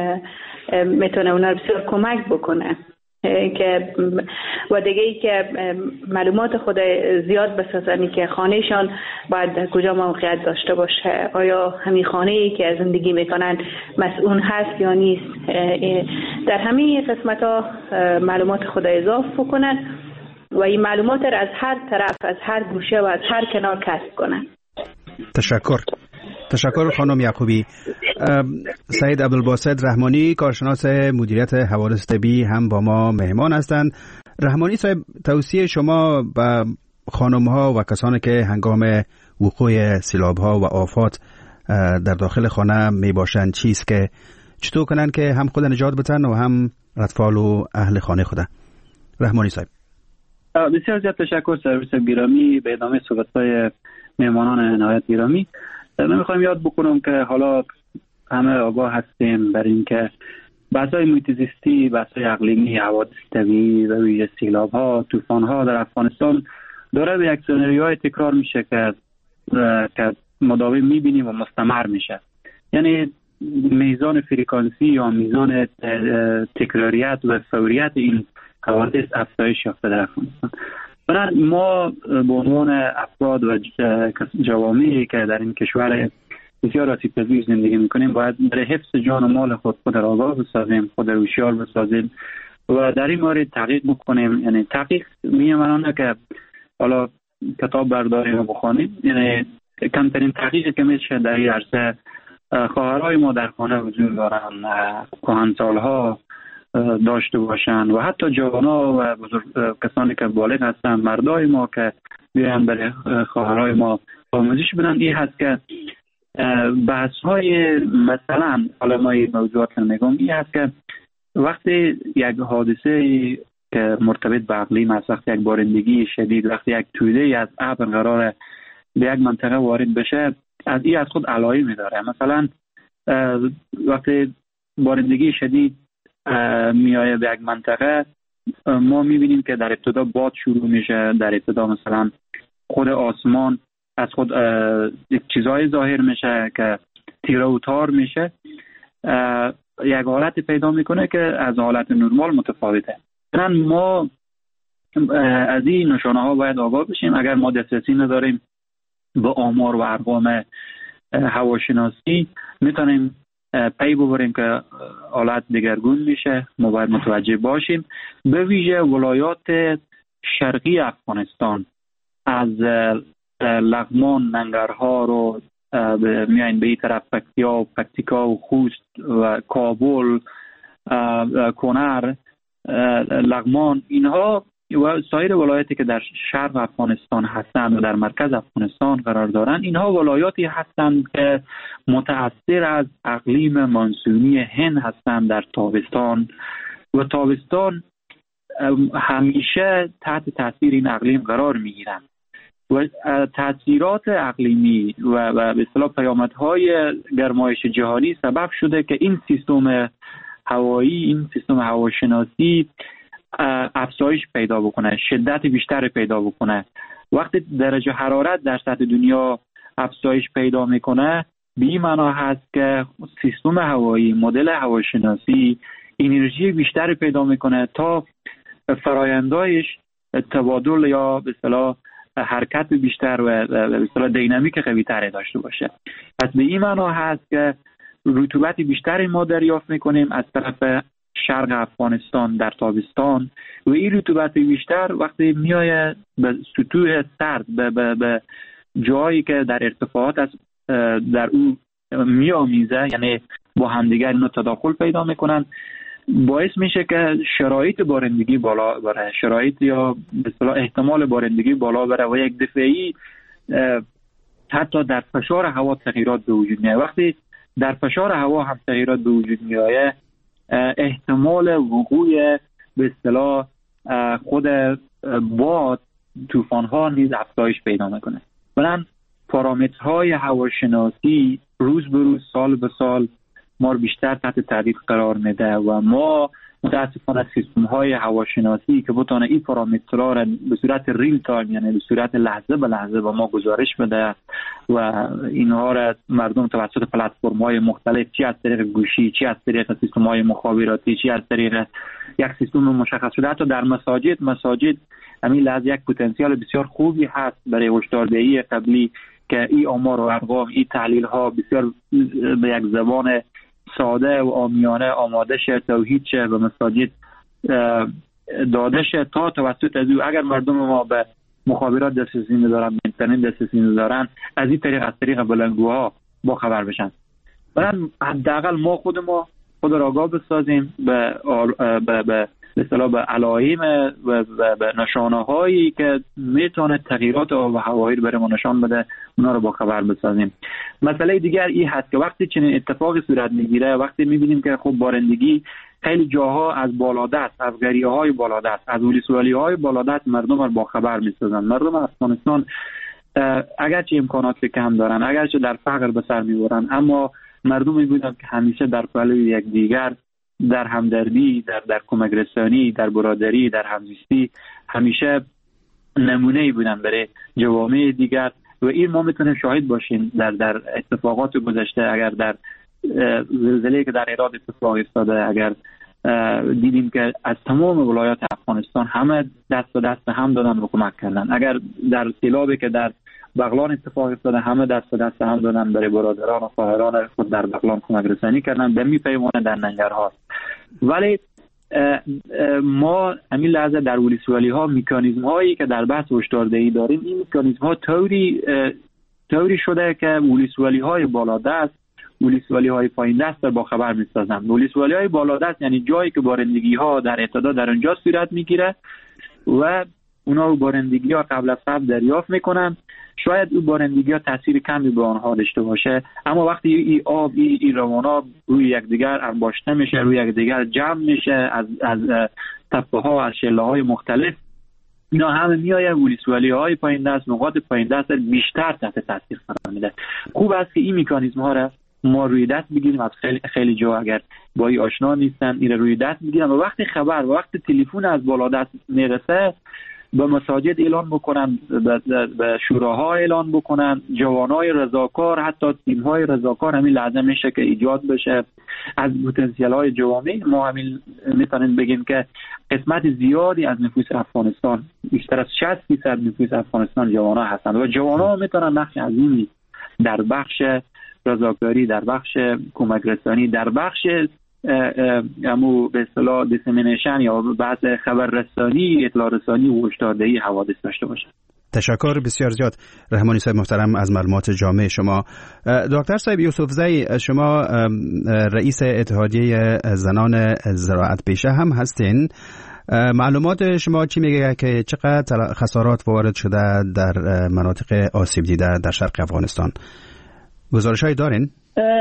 میتونه اونا رو بسیار کمک بکنه که و دیگه ای که معلومات خود زیاد بسازنی که خانهشان باید کجا موقعیت داشته باشه، آیا همین خانه‌ای که زندگی میکنن مسئول هست یا نیست. در همه قسمت ها معلومات خود اضافه بکنن و این معلومات را از هر طرف، از هر گوشه و از هر کنار کسب کنن. تشکر خانم یعقوبی. سید عبدالباسط رحمانی کارشناس مدیریت حوادث طبیعی هم با ما مهمان هستند. رحمانی صاحب، توصیه شما به خانم ها و کسانی که هنگام وقوع سیلاب ها و آفات در داخل خانه می باشند چیست که چطور کنن که هم خود نجات بتن و هم اطفال و اهل خانه خود؟ رحمانی صاحب. بسیار زیاد تشکر سرویس گرامی. به ادامه صحبت‌های مهمانان نهایت گرامی من میخوایم یاد بکنم که حالا همه آگاه هستیم بر این که بحث‌های محیط زیستی، بحث‌های اقلیمی، حوادث طبیعی و ویژه سیلاب‌ها، طوفان‌ها در افغانستان داره به یک سناریوهای تکرار میشه که مداوم میبینیم و مستمر میشه. یعنی میزان فرکانسی یا میزان تکراریت و فوریت این حوادث افزایش یافته در افغانستان. بنابراین ما به عنوان افراد و جوامعی که در این کشور بسیار آسیب‌پذیر زندگی میکنیم باید برای حفظ جان و مال خود را آگاه بسازیم، خود را هوشیار بسازیم و در این مورد تحقیق بکنیم. یعنی تحقیق میگم که حالا کتاب برداریم و بخوانیم، یعنی کمترین تحقیقی که میشه در این عرصه خواهرای ما در خانه وجود دارن، کهنسال‌ها داشته باشند و حتی جوان‌ها و کسانی که بالغ هستند، مردای ما که بیان برای خواهرای ما آموزش بدن. این هست که بحث‌های مثلا حالا ما این موضوعات رو میگم، این هست که وقتی یک حادثه که مرتبط به اقلیم است، وقتی یک بارندگی شدید، وقتی یک توده از ابر قراره به یک منطقه وارد بشه، از این از خود علایمی داره. مثلا وقتی بارندگی شدید میایه به یک منطقه، ما میبینیم که در ابتدا باد شروع میشه، در ابتدا مثلا خود آسمان از خود یک چیزای ظاهر میشه که تیره و تار میشه، یک حالت پیدا میکنه که از حالت نرمال متفاوته. ما از این نشانه ها باید آگاه بشیم. اگر ما دسترسی نداریم به آمار و ارقام هواشناسی میتونیم پی ببریم که حالت دگرگون میشه. ما باید متوجه باشیم. به ویژه ولایات شرقی افغانستان از لغمان، ننگرهار رو میاین به این طرف پکتیکا و خوست و کابل، کنر، لغمان، اینها و سایر ولایاتی که در شرق افغانستان هستند و در مرکز افغانستان قرار دارند، اینها ولایاتی هستند که متأثر از اقلیم مانسونی هند هستند در تابستان و تابستان همیشه تحت تاثیر این اقلیم قرار میگیرند و تاثیرات اقلیمی و به اصطلاح پیامدهای گرمایش جهانی سبب شده که این سیستم هوایی، این سیستم هواشناسی افزایش پیدا بکنه، شدت بیشتر پیدا بکنه. وقتی درجه حرارت در سطح دنیا افزایش پیدا میکنه، به این معنا هست که سیستم هوایی، مدل هواشناسی انرژی بیشتر پیدا میکنه تا فرایندایش تبادل یا به اصطلاح حرکت بیشتر و به اصطلاح دینامیک قوی‌تری داشته باشه. پس به این معنا هست که رطوبت بیشتری ما دریافت میکنیم از طرف شرق افغانستان در تابستان و این رطوبت بیشتر وقتی میایه به سطوح سرد به جایی که در ارتفاعات است در او میامیزه، یعنی با همدیگر اینو تداخل پیدا میکنن، باعث میشه که شرایط بارندگی بالا بره، شرایط یا به اصطلاح احتمال بارندگی بالا بره و یک دفعی حتی در فشار هوا تغییرات به وجود میاد. وقتی در فشار هوا هم تغییرات به وجود میاد، احتمال وقوع به اصطلاح خود باد، طوفان ها نیز افزایش پیدا میکنه. بنابراین پارامترهای هواشناسی روز به روز، سال به سال ما رو بیشتر تحت تهدید قرار میده و ما متاسفانه سیستم های هواشناسی که بتونه این پارامترها را به صورت ریل تایم، یعنی به صورت لحظه به لحظه به ما گزارش بده و اینها را مردم توسط پلتفرم های مختلف، چی از طریق گوشی، چی از طریق سیستم های مخابراتی، چی از طریق یک سیستم مشخص شده، حتی در مساجد همین لحظه یک پتانسیل بسیار خوبی هست برای هشداردهی قبلی که این آمار و ارقام، این تحلیل ها بسیار به یک زبان ساده و عامیانه آماده شه، توحید شه و مساجد داده شه تا توسط از او اگر مردم ما به مخابرات دسترسی ندارن، به اینترنت دسترسی ندارن، از این طریق بلندگوها با خبر بشن. برای حداقل ما خود را آگاه بسازیم به اصطلاح به علائم و به نشانه هایی که میتونه تغییرات آب و هوایی رو برای ما نشان بده، اونا رو با خبر بسازیم. مسئله دیگر این هست که وقتی چنین اتفاقی صورت میگیره، وقتی میبینیم که خب بارندگی خیلی جاها از بالادست، از گریه های بالادست، از ولسوالی های بالادست مردم رو با خبر میسازن. مردم افغانستان اگرچه امکانات کم دارن، اگرچه در فقر به سر میبرن، اما مردمی بودن که همیشه در پهلوی یکدیگر، در همدردی، در کمک رسانی، در برادری، در همزیستی همیشه نمونه‌ای بودن برای جوامع دیگر و این ما میتونیم شاهد باشیم در اتفاقات گذشته. اگر در زلزله‌ای که در ایران اتفاق افتاده، اگر دیدیم که از تمام ولایات افغانستان همه دست به دست هم دادن و کمک کردن. اگر در سیلابی که در بغلان اتفاق افتاده، همه دست به دست هم دادن برای برادران و خواهران خود در بغلان کمک رسانی کردن، به میپیمونه در ننگرهار. ولی ما همین لحظه در ولسوالی ها مکانیزم هایی که در بحث هشداردهی داریم، این مکانیزم ها طوری شده که ولسوالی های بالادست، ولسوالی های پایین دست با خبر میسازن. ولسوالی های بالادست یعنی جایی که بارندگی ها در ابتدا در اونجا صورت میگیره و اونا بارندگی ها قبل از قبل دریافت میکنن. شاید اون بارندگی ها تاثیر کمی به آنها داشته باشه، اما وقتی این آب، این روان روی یکدیگر انباشته میشه، روی یکدیگر جمع میشه از تپه ها، از شله های مختلف، اینا همه میآیه ولسوالی های پایین دست، نقاط پایین دست بیشتر تحت تاثیر قرار میده. خوب است که این مکانیزم ها را ما روی دست بگیریم. از خیلی جا اگر با این آشنا نیستن، این روی دست بگیرن و وقتی خبر و وقتی تلفن از بالا دست میرسه به مساجد اعلان بکنن، به شوراها اعلان بکنن. جوانای رضاکار، حتی تیم‌های رضاکار همین لازم میشه که ایجاد بشه. از پتانسیل‌های جوامع ما همین میتونیم بگیم که قسمت زیادی از نفوس افغانستان، بیشتر از 60% نفوس افغانستان جوانان هستند و جوانان میتونن نقش عظیمی در بخش رضاکاری، در بخش کمک رسانی، در بخش به اصطلاح دیسمینیشن یا بحث خبررسانی، اطلاع رسانی و هشداردهی حوادث داشته باشه. تشکر بسیار زیاد رحمانی صاحب محترم از معلومات جامع شما. دکتر صاحب یوسفزئی، شما رئیس اتحادیه زنان زراعت پیشه هم هستین. معلومات شما چی میگه که چقدر خسارات وارد شده در مناطق آسیب دیده در شرق افغانستان؟ گزارش‌هایی دارین؟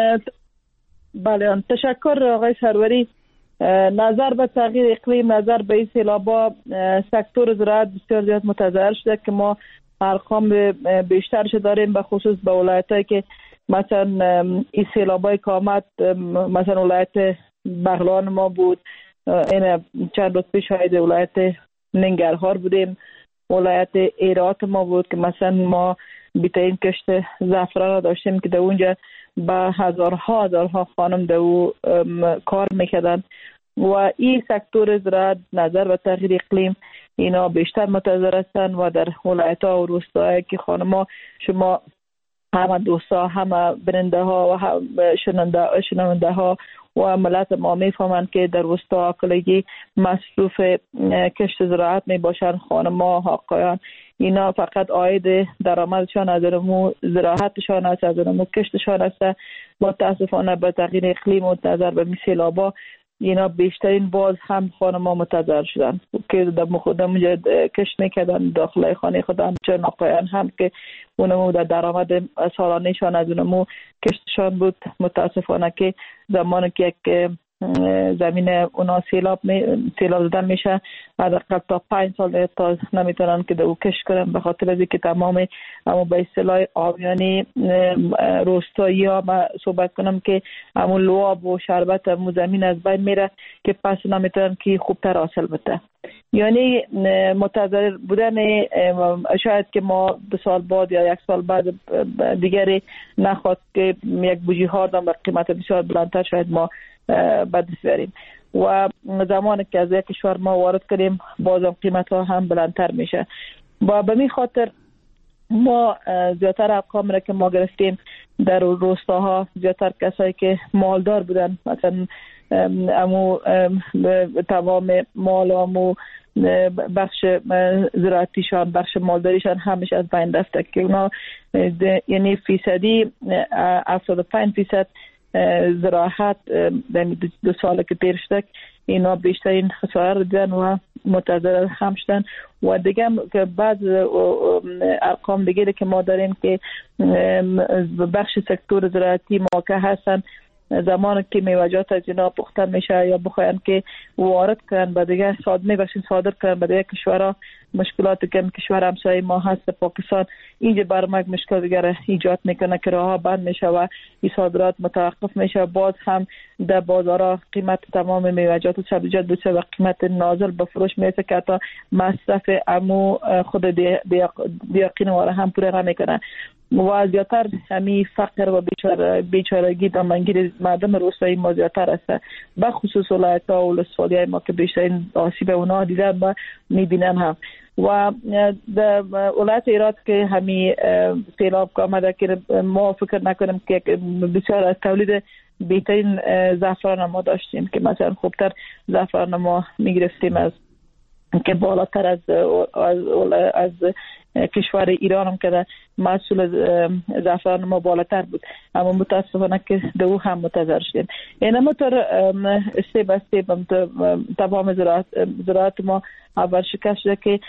بله، تشکر آقای سروری. نظر به تغییر اقلیم، نظر به این سیلابا، سکتور زراعت بسیار زیاد متضرر شده که ما ارقام بیشترش داریم، به خصوص به ولایتایی که مثلا این سیلابای که آمد، مثلا ولایت بغلان ما بود، این چند روز پیش شاید ولایت ننگرهار بودیم، ولایت ایرات ما بود که مثلا ما بیترین کشت زعفران را داشتیم که در اونجا با هزارها خانم در او کار میکردن و این سکتور زراعت نظر به تغییر اقلیم اینا بیشتر متضرر هستند و در ولایت ها و روستاهایی که خانم شما همه دوستا، همه برنده ها و هم شنونده ها و ملت ما میفهمند که در روستا کلگی مصروف کشت زراعت می باشند. خانم‌ها، آقایان اینا فقط عاید درآمدشان از نمو زراعتشان است، از نمو کشتشان است. متاسفانه به تغییر اقلیم و نظر به سیلابا اینا بیشترین باز هم خانم‌ها متضرر شدن که در خودم کشت میکردن داخل خانه خودم، چون آقایان هم که اونمو در درآمد سالانه‌شان از اونمو کشتشان بود. متاسفانه که زمانی که یک زمین اونا سیلاب زدن میشه، حداقل تا 5 سال تا نمیتونن که دو کشت کنن، به خاطر از اینکه تمام اما به اصطلاح آبیانی روستایی ها ما صحبت کنم که همون لعاب و شربت همون زمین از بین میره که پس نمیتونن که خوبتر حاصل بده. یعنی متضرر بودن شاید که ما 2 سال بعد یا 1 سال بعد دیگری نخواد که یک بوجی ها با قیمت بسیار بلندتر شاید ما بدست بریم و زمانی که از یک کشور ما وارد کنیم بازم قیمت ها هم بلندتر میشه. با به می خاطر ما زیادتر ارقام را که ما گرفتیم در روستاها، زیادتر کسایی که مالدار بودن، مثلا امو تمام مال و امو بخش زراعتیشان، بخش مالداریشان همیشه از بین رفته که اونا یعنی فیصدی 75% زراعت در 2 سال که پیر شده اینا بیشترین خسارت دیدن و متضرر هم شدن. و دیگه که بعض ارقام دیگه که ما داریم که بخش سکتور زراعتی موقع هستن، زمانی که میوه‌جات از اینا پخته میشه یا بخواین که وارد کنن به دیگه صادر کنن به دیگه کشورها، مشکلاتی که کشور همسایه ما هست پاکستان اینجا برمک مشکل دیگر ایجاد میکنه که راهها بند میشه و این صادرات متوقف میشه. باز هم در بازارها قیمت تمام میوه‌جات و سبزیجات بسیار و قیمت نازل به فروش میرسه که حتی مصرف امو خود دیاقین واره هم پوره نمیکنه و زیادتر همی فقر و بیچارگی دامنگیر مردم روستایی ما زیادتر است، به خصوص ولایت‌ها و ولسوالی‌های ما که بیشترین آسیب اونا دیدن و میبینن هم. و در ولایت ایرات که همی سیلاب که آمده که ما فکر نکنیم که بسیار از تولید بهترین زعفران ما داشتیم که مثلا خوبتر زعفران ما میگرفتیم از که بالاتر از کشور ایران هم که محصول زعفران ما بالاتر بود، اما متاسفانه که دو هم متضرر شدیم. این همونطور استیب استیب تمام زراعت ما اول شکست شده که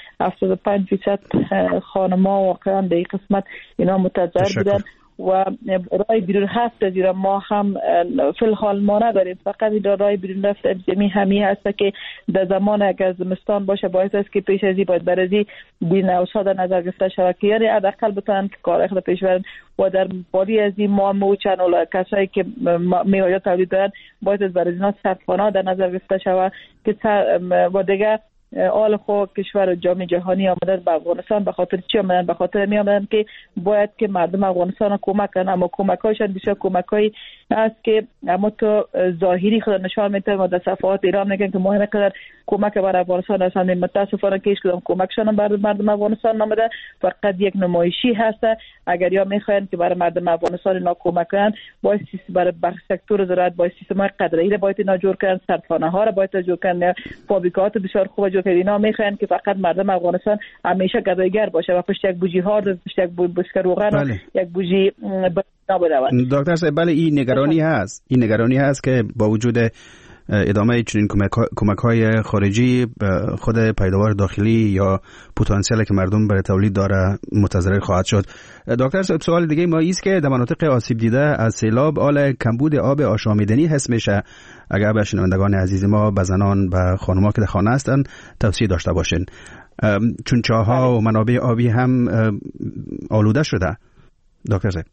75% خانم‌ها واقعا در این قسمت اینا متضرر بودن و رای بیرون هست از ایران ما هم فی الحال ما نداریم، فقط این رای بیرون رفت زمین همی هست که در زمان اگر زمستان باشه باید است که پیش از این باید برازی بین اوسا در نظر گرفته شود که یعنی حداقل بتونن که کار اخلا پیش برن و در بالی از این ما چند کسایی که میوه تولید دارن باید از برازینا صرفانه در نظر گرفته شود که و دیگه آل خو کشور جامعه جهانی آمدن به افغانستان به خاطر چی آمدن؟ به خاطر می آمدن که باید که مردم افغانستان کمک کنن، اما کمک‌هاشون بسیار کمک‌هایی است که اما تو ظاهری خود نشان میده و در صفحات ایران میگن که ما اینقدر کمک برای افغانستان هستند. متاسفانه که هیچ کدام کمکشان برای مردم افغانستان نمیده، فقط یک نمایشی هست. اگر یا میخواین که برای مردم افغانستان اینا کمک کنن، باید برای سکتور زراعت باید سیستم قدره‌ای را باید اینا جور کنن، سرخانه ها را باید جور کنن، فابریکات بسیار خوب جور کنن. اینا میخواین که فقط مردم افغانستان همیشه گدایگر باشه و پشت یک بوجی هارد، پشت یک بسکر روغن، یک بوجی دکتر صاحب، بله این نگرانی هست که با وجود ادامه چنین کمک‌های خارجی خود پیداوار داخلی یا پتانسیلی که مردم برای تولید داره متضرر خواهد شد. دکتر صاحب، سوال دیگه ما است که در مناطق آسیب دیده از سیلاب آل کمبود آب آشامیدنی حس میشه. اگر به شنوندگان عزیز ما، به زنان، به خانم‌ها که در خانه هستن توصیه داشته باشین، چون چاه‌ها و منابع آبی هم آلوده شده. دکتر صاحب،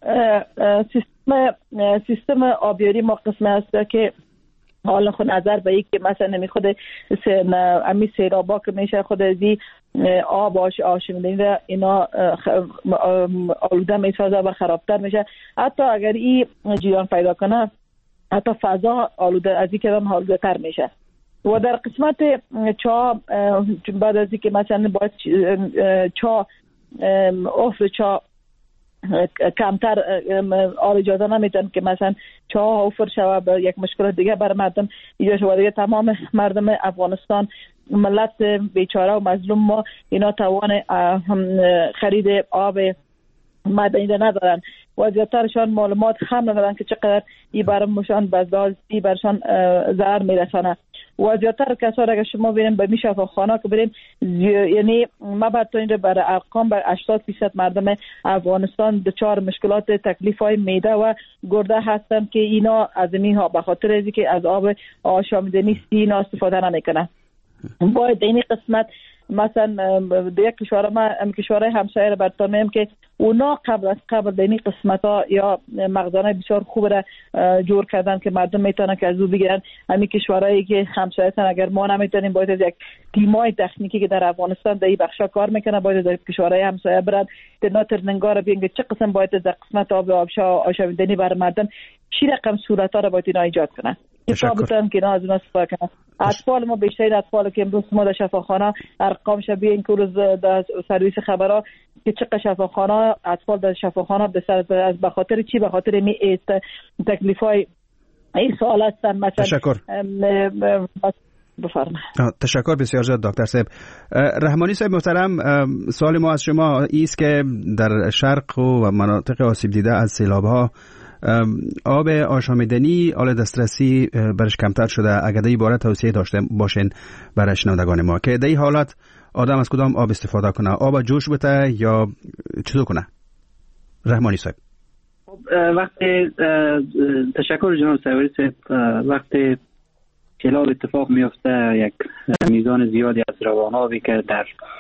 سیستم آبیاری ما قسم است که حالا خود نظر به یک که مثلا نمی خود امی سیرابا که میشه خود ازی آب آشامیدنی را اینا آلوده میسازه و خرابتر میشه. حتی اگر این جریان پیدا کنه، حتی فضا آلوده از این که هم آلوده تر میشه. و در قسمت چاه، بعد از این که مثلا باید چاه افر چاه کمتر آل اجازه نمیدن که مثلا چاه افر شوه، به یک مشکل دیگه برای مردم ایجاد شده. دیگه تمام مردم افغانستان، ملت بیچاره و مظلوم ما، اینا توان خرید آب معدنی ندارن و زیادترشان معلومات هم ندارن که چقدر این برامشان بازداشتی برشان ضرر میرسانه. و زیادتر کسا اگر شما بریم به شفاخانه که بریم، یعنی ما براتون برای ارقام به 80% مردم افغانستان دچار مشکلات تکلیف‌های معده و گرده هستن که اینا از اینها به خاطر از اینکه از آب آشامیدنی اینا استفاده نمیکنن. باید این قسمت مثلا یک کشورهای همسایه رو براتون میگم که اونا قبل دینی قسمت ها یا مخزن بسیار خوب را جور کردن که مردم میتونن که از او بگیرن. همین کشورهایی که همسایه هستن، اگر ما نمیتونیم، باید از یک تیمای تکنیکی که در افغانستان در این بخشا کار میکنه، باید از کشورهای همسایه برن که ترننگار بگن چه قسم باید در قسمت آب آشامیدنی برای مردم چی رقم صورت‌ها را باید اینا ایجاد کنن. کتابتون که از اون استفاده کنن. اطفال ما بیشتر اطفال که امروز ما در شفاخانه ارقام شبیه این که روز در سرویس خبرها که چقدر شفاخانه اطفال در شفاخانه به خاطر چی؟ به خاطر این تکلیف‌های این سوال هستن. مثلا تشکر. تشکر بسیار زیاد دکتر صاحب. رحمانی صاحب محترم، سوال ما از شما است که در شرق و مناطق آسیب دیده از سیلاب‌ها آب آشامیدنی آل دسترسی برش کمتر شده. اگر در این باره توصیه داشته باشین برای شنوندگان ما که در این حالت آدم از کدام آب استفاده کنه؟ آب جوش بته یا چطور کنه؟ رحمانی صاحب. وقتی تشکر جناب سواری صاحب، وقتی سیلاب اتفاق میفته، یک میزان زیادی از روان آبی که در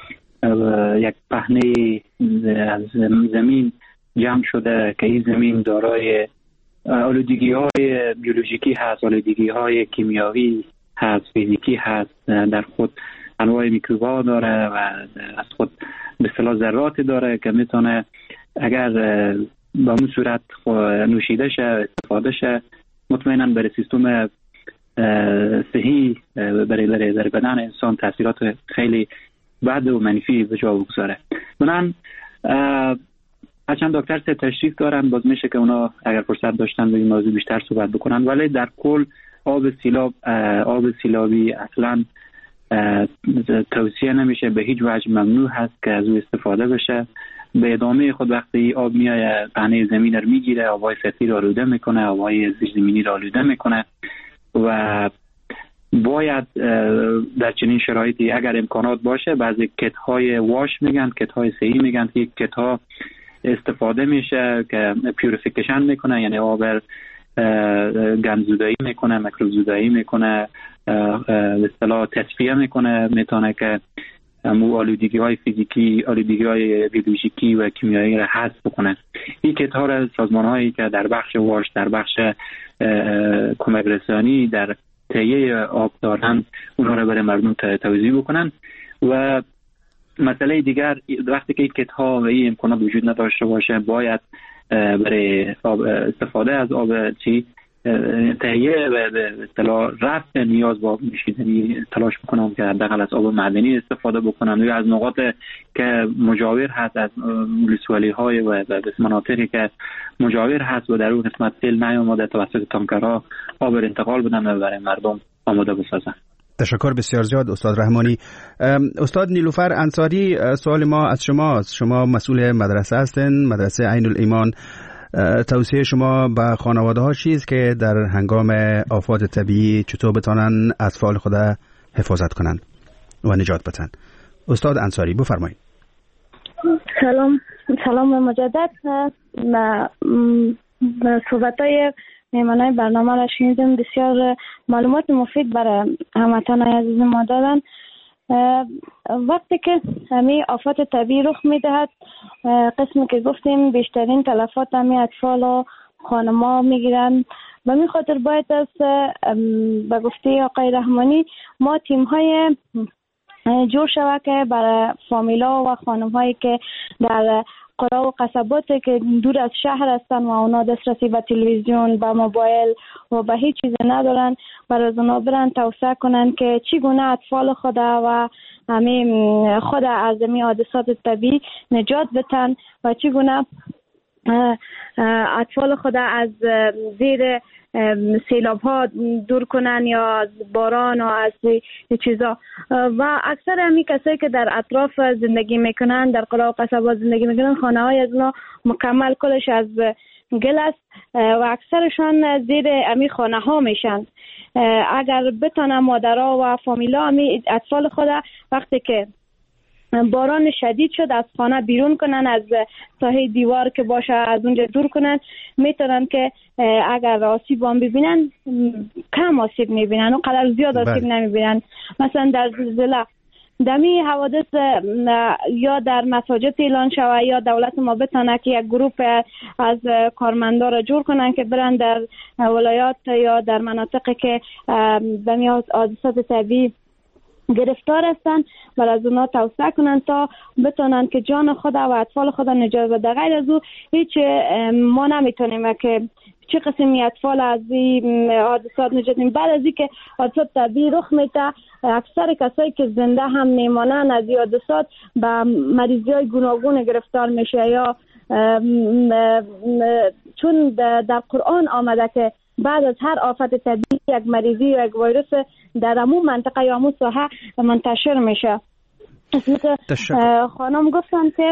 یک پهنه از زمین جمع شده که این زمین دارای آلودگی های بیولوژیکی هست، آلودگی های کیمیاوی هست، فیزیکی هست، در خود انواع میکروب‌ها داره و از خود به اصطلاح ذرات داره که میتونه اگر به اون صورت نوشیده شه، استفاده شه، مطمئنا برای سیستم صحی برای بدن انسان تاثیرات خیلی بد و منفی به جا بگذاره. منم هرچند دکتر تشریف دارن، باز میشه که اونا اگر فرصت داشتن به این موضوع بیشتر صحبت بکنن، ولی در کل آب سیلابی اصلا توصیه نمیشه، به هیچ وجه ممنوع هست که از او استفاده بشه. به ادامه خود وقتی آب میاد پهنه زمین رو میگیره، آبای سطحی رو آلوده میکنه، آبای زیرزمینی رو آلوده میکنه و باید در چنین شرایطی اگر امکانات باشه بعضی کت های واش میگن، کت های صحی میگن که کت ها استفاده میشه که پیوریفیکیشن میکنه، یعنی آب گندزدایی میکنه، میکروب زدایی میکنه، به اصطلاح تصفیه میکنه، میتونه که آلودگی های فیزیکی، آلودگی های بیولوژیکی و کیمیایی را حذف بکنه. این کت ها را سازمان هایی که در بخش واش، در بخش کمک رسانی، در تهیه آب دارن اونها را برای مردم توزیع بکنن. و مسئله دیگر وقتی که کت‌ها و این امکانات وجود نداشته باشه باید برای استفاده از آب تهیه و اصطلاح رفع نیاز به آب نوشیدنی تلاش بکنم که حداقل از آب معدنی استفاده بکنن یا از نقاط که مجاور هست از ولسوالی‌های و مناطقی که مجاور هست و در اون قسمت سیل نیامده توسط تانکرها آب انتقال بدن و برای مردم آماده بسازن. تشکر بسیار زیاد استاد رحمانی. استاد نیلوفر انصاری، سوال ما از شما مسئول مدرسه هستین، مدرسه عین الایمان. توصیه شما به خانواده ها چیست که در هنگام آفات طبیعی چطور بتانن اطفال خود حفاظت کنن و نجات بدن؟ استاد انصاری بفرمایید. سلام مجدد. صحبت‌های میهمانای برنامه را شنیدم، بسیار معلومات مفید برای هموطنان عزیز ما دادن. وقتی که همین آفات طبیعی رخ میدهد، قسمی که گفتیم بیشترین تلفات همین اطفال و خانم‌ها میگیرن و می خاطر باید از به گفته آقای رحمانی ما تیم‌های جور شود که برای فامیلا و خانم‌هایی که در قرا و قصباتی که دور از شهر هستن و اونا دسترسی به تلویزیون، به موبایل و به هیچ چیز ندارن، برای اونا برن توصیه کنن که چگونه اطفال خود و همین خود از این حادثات طبیعی نجات بدن و چگونه اطفال خود از زیر سیلاب ها دور کنن یا از باران و از چیزا. و اکثر همی کسایی که در اطراف زندگی میکنن، در قرا و قصبات زندگی میکنن، خانه های از اونا مکمل کلش از گل است و اکثرشان زیر همی خانه ها میشن. اگر بتانن مادرها و فامیلا همی اطفال خود وقتی که باران شدید شد از خانه بیرون کنن، از ساحه دیوار که باشه از اونجا دور کنن، میتونن که اگر آسیب هم ببینن کم آسیب میبینن و قدر زیاد آسیب نمیبینن. مثلا در زلزله دمی حوادث یا در مساجد اعلان شوه یا دولت ما بتانه که یک گروه از کارمندا را جور کنن که برن در ولایات یا در مناطقی که دمی حادثات طبیعی گرفتار هستن و از اونا توصیه کنن تا بتونن که جان خود و اطفال خود نجات بده. غیر از او هیچ ما نمیتونیم که چه قسمی اطفال از این حادثات نجات بدیم. بعد از اینکه حادثات طبیعی رخ میده، اکثر کسایی که زنده هم میمانن از این حادثات به مریضی های گوناگون گرفتار میشه، یا چون در قرآن آمده که بعد از هر آفت طبیعی یک مریضی یا یک ویروس در همون منطقه یا همون ساحه منتشر میشه. خانم گفتن که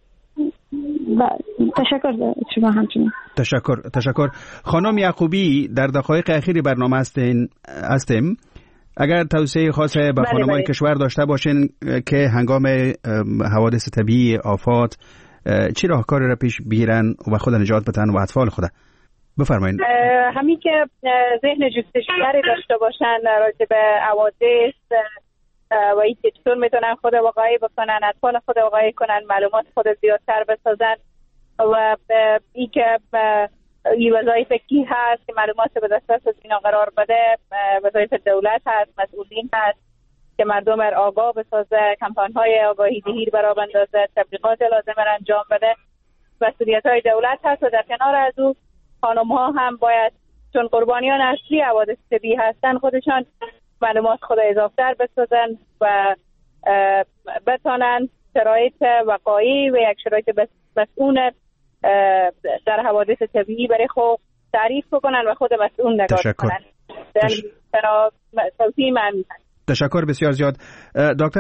تشکر شما همچنین. تشکر. خانم یعقوبی، در دقایق اخیری برنامه هستیم. اگر توصیه خاص به خانم‌های کشور داشته باشین که هنگام حوادث طبیعی، آفات، چی راهکاری را پیش بگیرن و خود نجات بدن و اطفال خود؟ بفرمایید. همین که ذهن جستجوگری داشته باشن راجع به حوادث و این که چطور میتونن خود واقعی بکنن، اطفال خود واقعی کنن، معلومات خود زیادتر بسازن و این که این وظایف کی هست که معلومات به دسترس اینا قرار بده، وظایف دولت هست، مسئولین هست که مردم را آگاه بسازه، کمپاین‌های آگاهی دهی برای بندازه، تبلیغات لازم را انجام بده. مسئولیت‌های دولت هست و در کنار از او خانم‌ها هم باید، چون قربانیان اصلی حوادث طبیعی هستن، خودشان معلومات خود اضافه‌تر بسازن و بتانن شرایط وقایعی و یک شرایط مسئول در حوادث طبیعی برای خود تعریف بکنن و خود مسئول نگاه کنن. تشکر بسیار زیاد. دکتر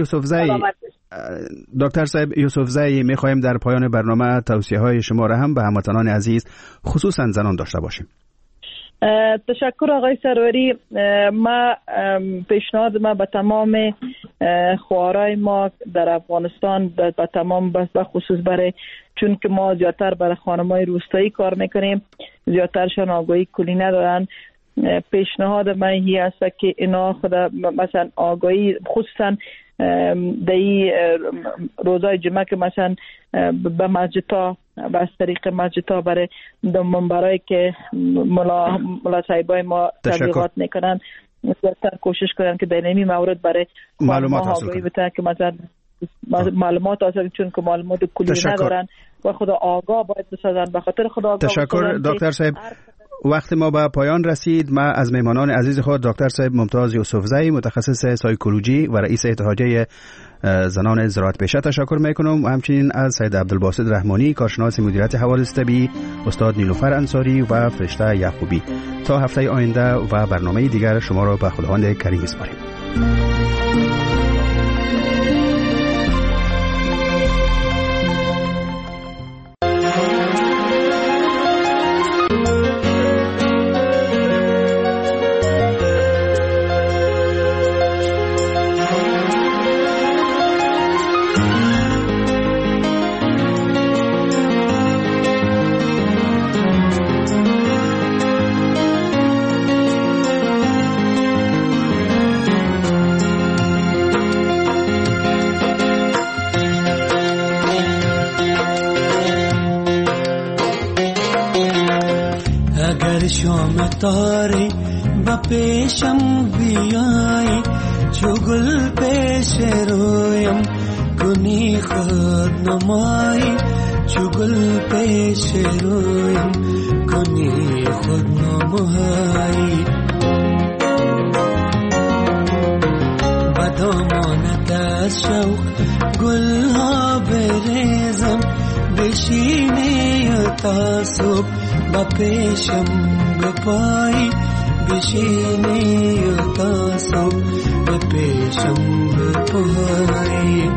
صاحب یوسف زئی میخوایم در پایان برنامه توصیه های شما را هم به هموطنان عزیز خصوصا زنان داشته باشیم. تشکر آقای سروری. ما پیشنهاد ما به تمام خواهرای ما در افغانستان، به تمام به خصوص برای، چون که ما زیادتر برای خانمای روستایی کار میکنیم، زیادترشان آگاهی کلی ندارن. پیشنهاد من هی است که اینا خود مثلا آگاهی، خصوصا در روزای جمعه که مثلا به مسجد ها و از طریق مسجد ها برای منبرایی که ملا صاحبای ما تبلیغات میکنن زیادتر کوشش کنن که در این مورد برای معلومات حاصل کنن که مثلا معلومات حاصل، چون که معلومات کلی ندارن و خدا آگاه باید بسازن. به خاطر خدا آگاه تشکر دکتر صاحب. وقت ما به پایان رسید. ما از مهمانان عزیز خود دکتر صاحب ممتاز یوسفزئی متخصص سایکولوژی و رئیس اتحادیه زنان زراعت پیشه تشکر میکنم و همچنین از سید عبدالباسط رحمانی کارشناس مدیریت حوادث طبیعی، استاد نیلوفر انصاری و فرشته یعقوبی. تا هفته آینده و برنامه دیگر شما را به خداوند کریم میسپاریم. شام تاری با پیشم بیایی، چو گل پیش رویم کنی خود نمایی، چو گل پیش رویم کنی خود نمایی. با دامانت از شوق گل ها بریزم، بشینی تا صبح با پیشم بپایی، بشینی تا صبح با پیشم بپایی.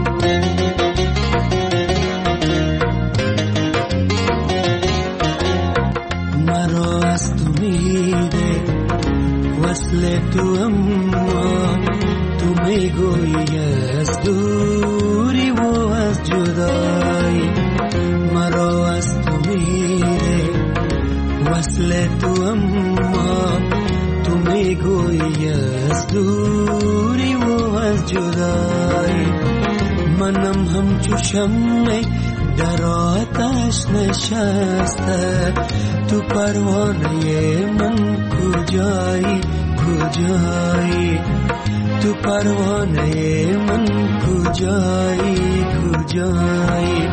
مرا از تو میده وصل تو، اما تو میگویی از دوری و از جدایی. مرا از تو میده وصل تو، اما تو میگویی از دوری و از جدایی. منم همچو شمع در آتش نشسته، تو پروانه من کجایی کجایی، تو پروانه من کجایی کجایی.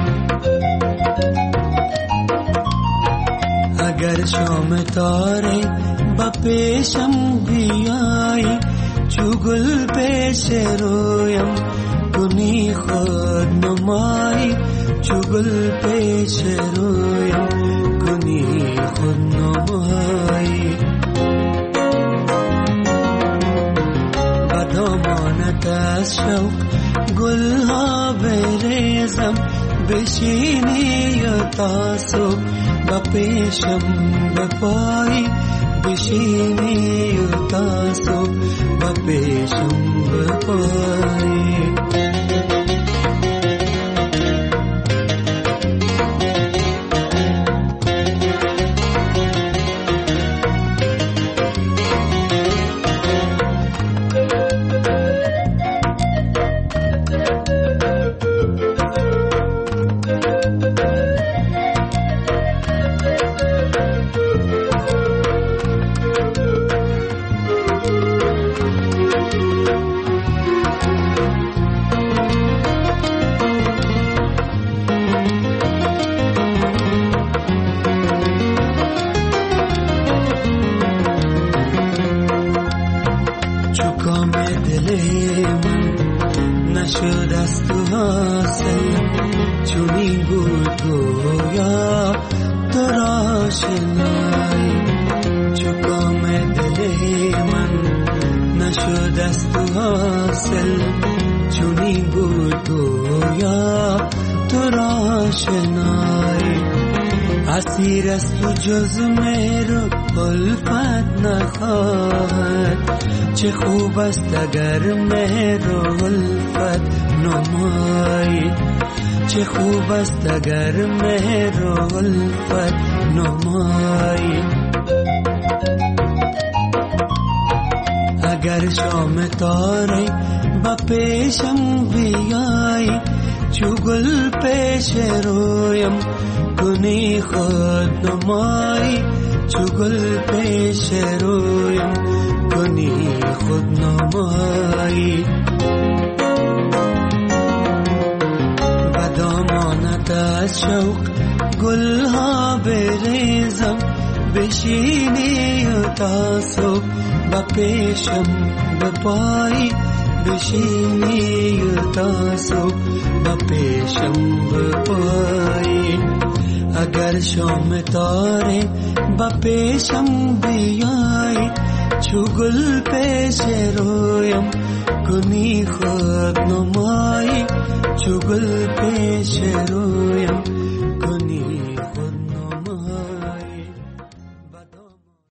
اگر شام تاره با پیشم بیایی، چو گل پیش رویم کنی خود نمایی، چو گل پیش رویم کنی خود نمایی. با دامانت از شوق گل ها بریزم، بشینی تا صبح با پیشم بپایی، بشینی تا صبح با پیشم بپایی. اسیر است تو جز میرو الفت نخواهد، چه خوب است اگر میرو الفت نمایی، چه خوب است اگر میرو الفت نمایی. اگر شام تاره با پیشم بیایی چو گل پیش رویم کنی خود نمایی چو گل پیش رویم کنی خود نمایی و دامانت از شوق گل ها بریزم بشینی و تا صبح با پیشم بپایی بشینی و تا صبح با پیشم بپایی اگر شام تاره با پیشم بیایی چو گل پیش رویم کنی خود نمایی چو گل پیش رویم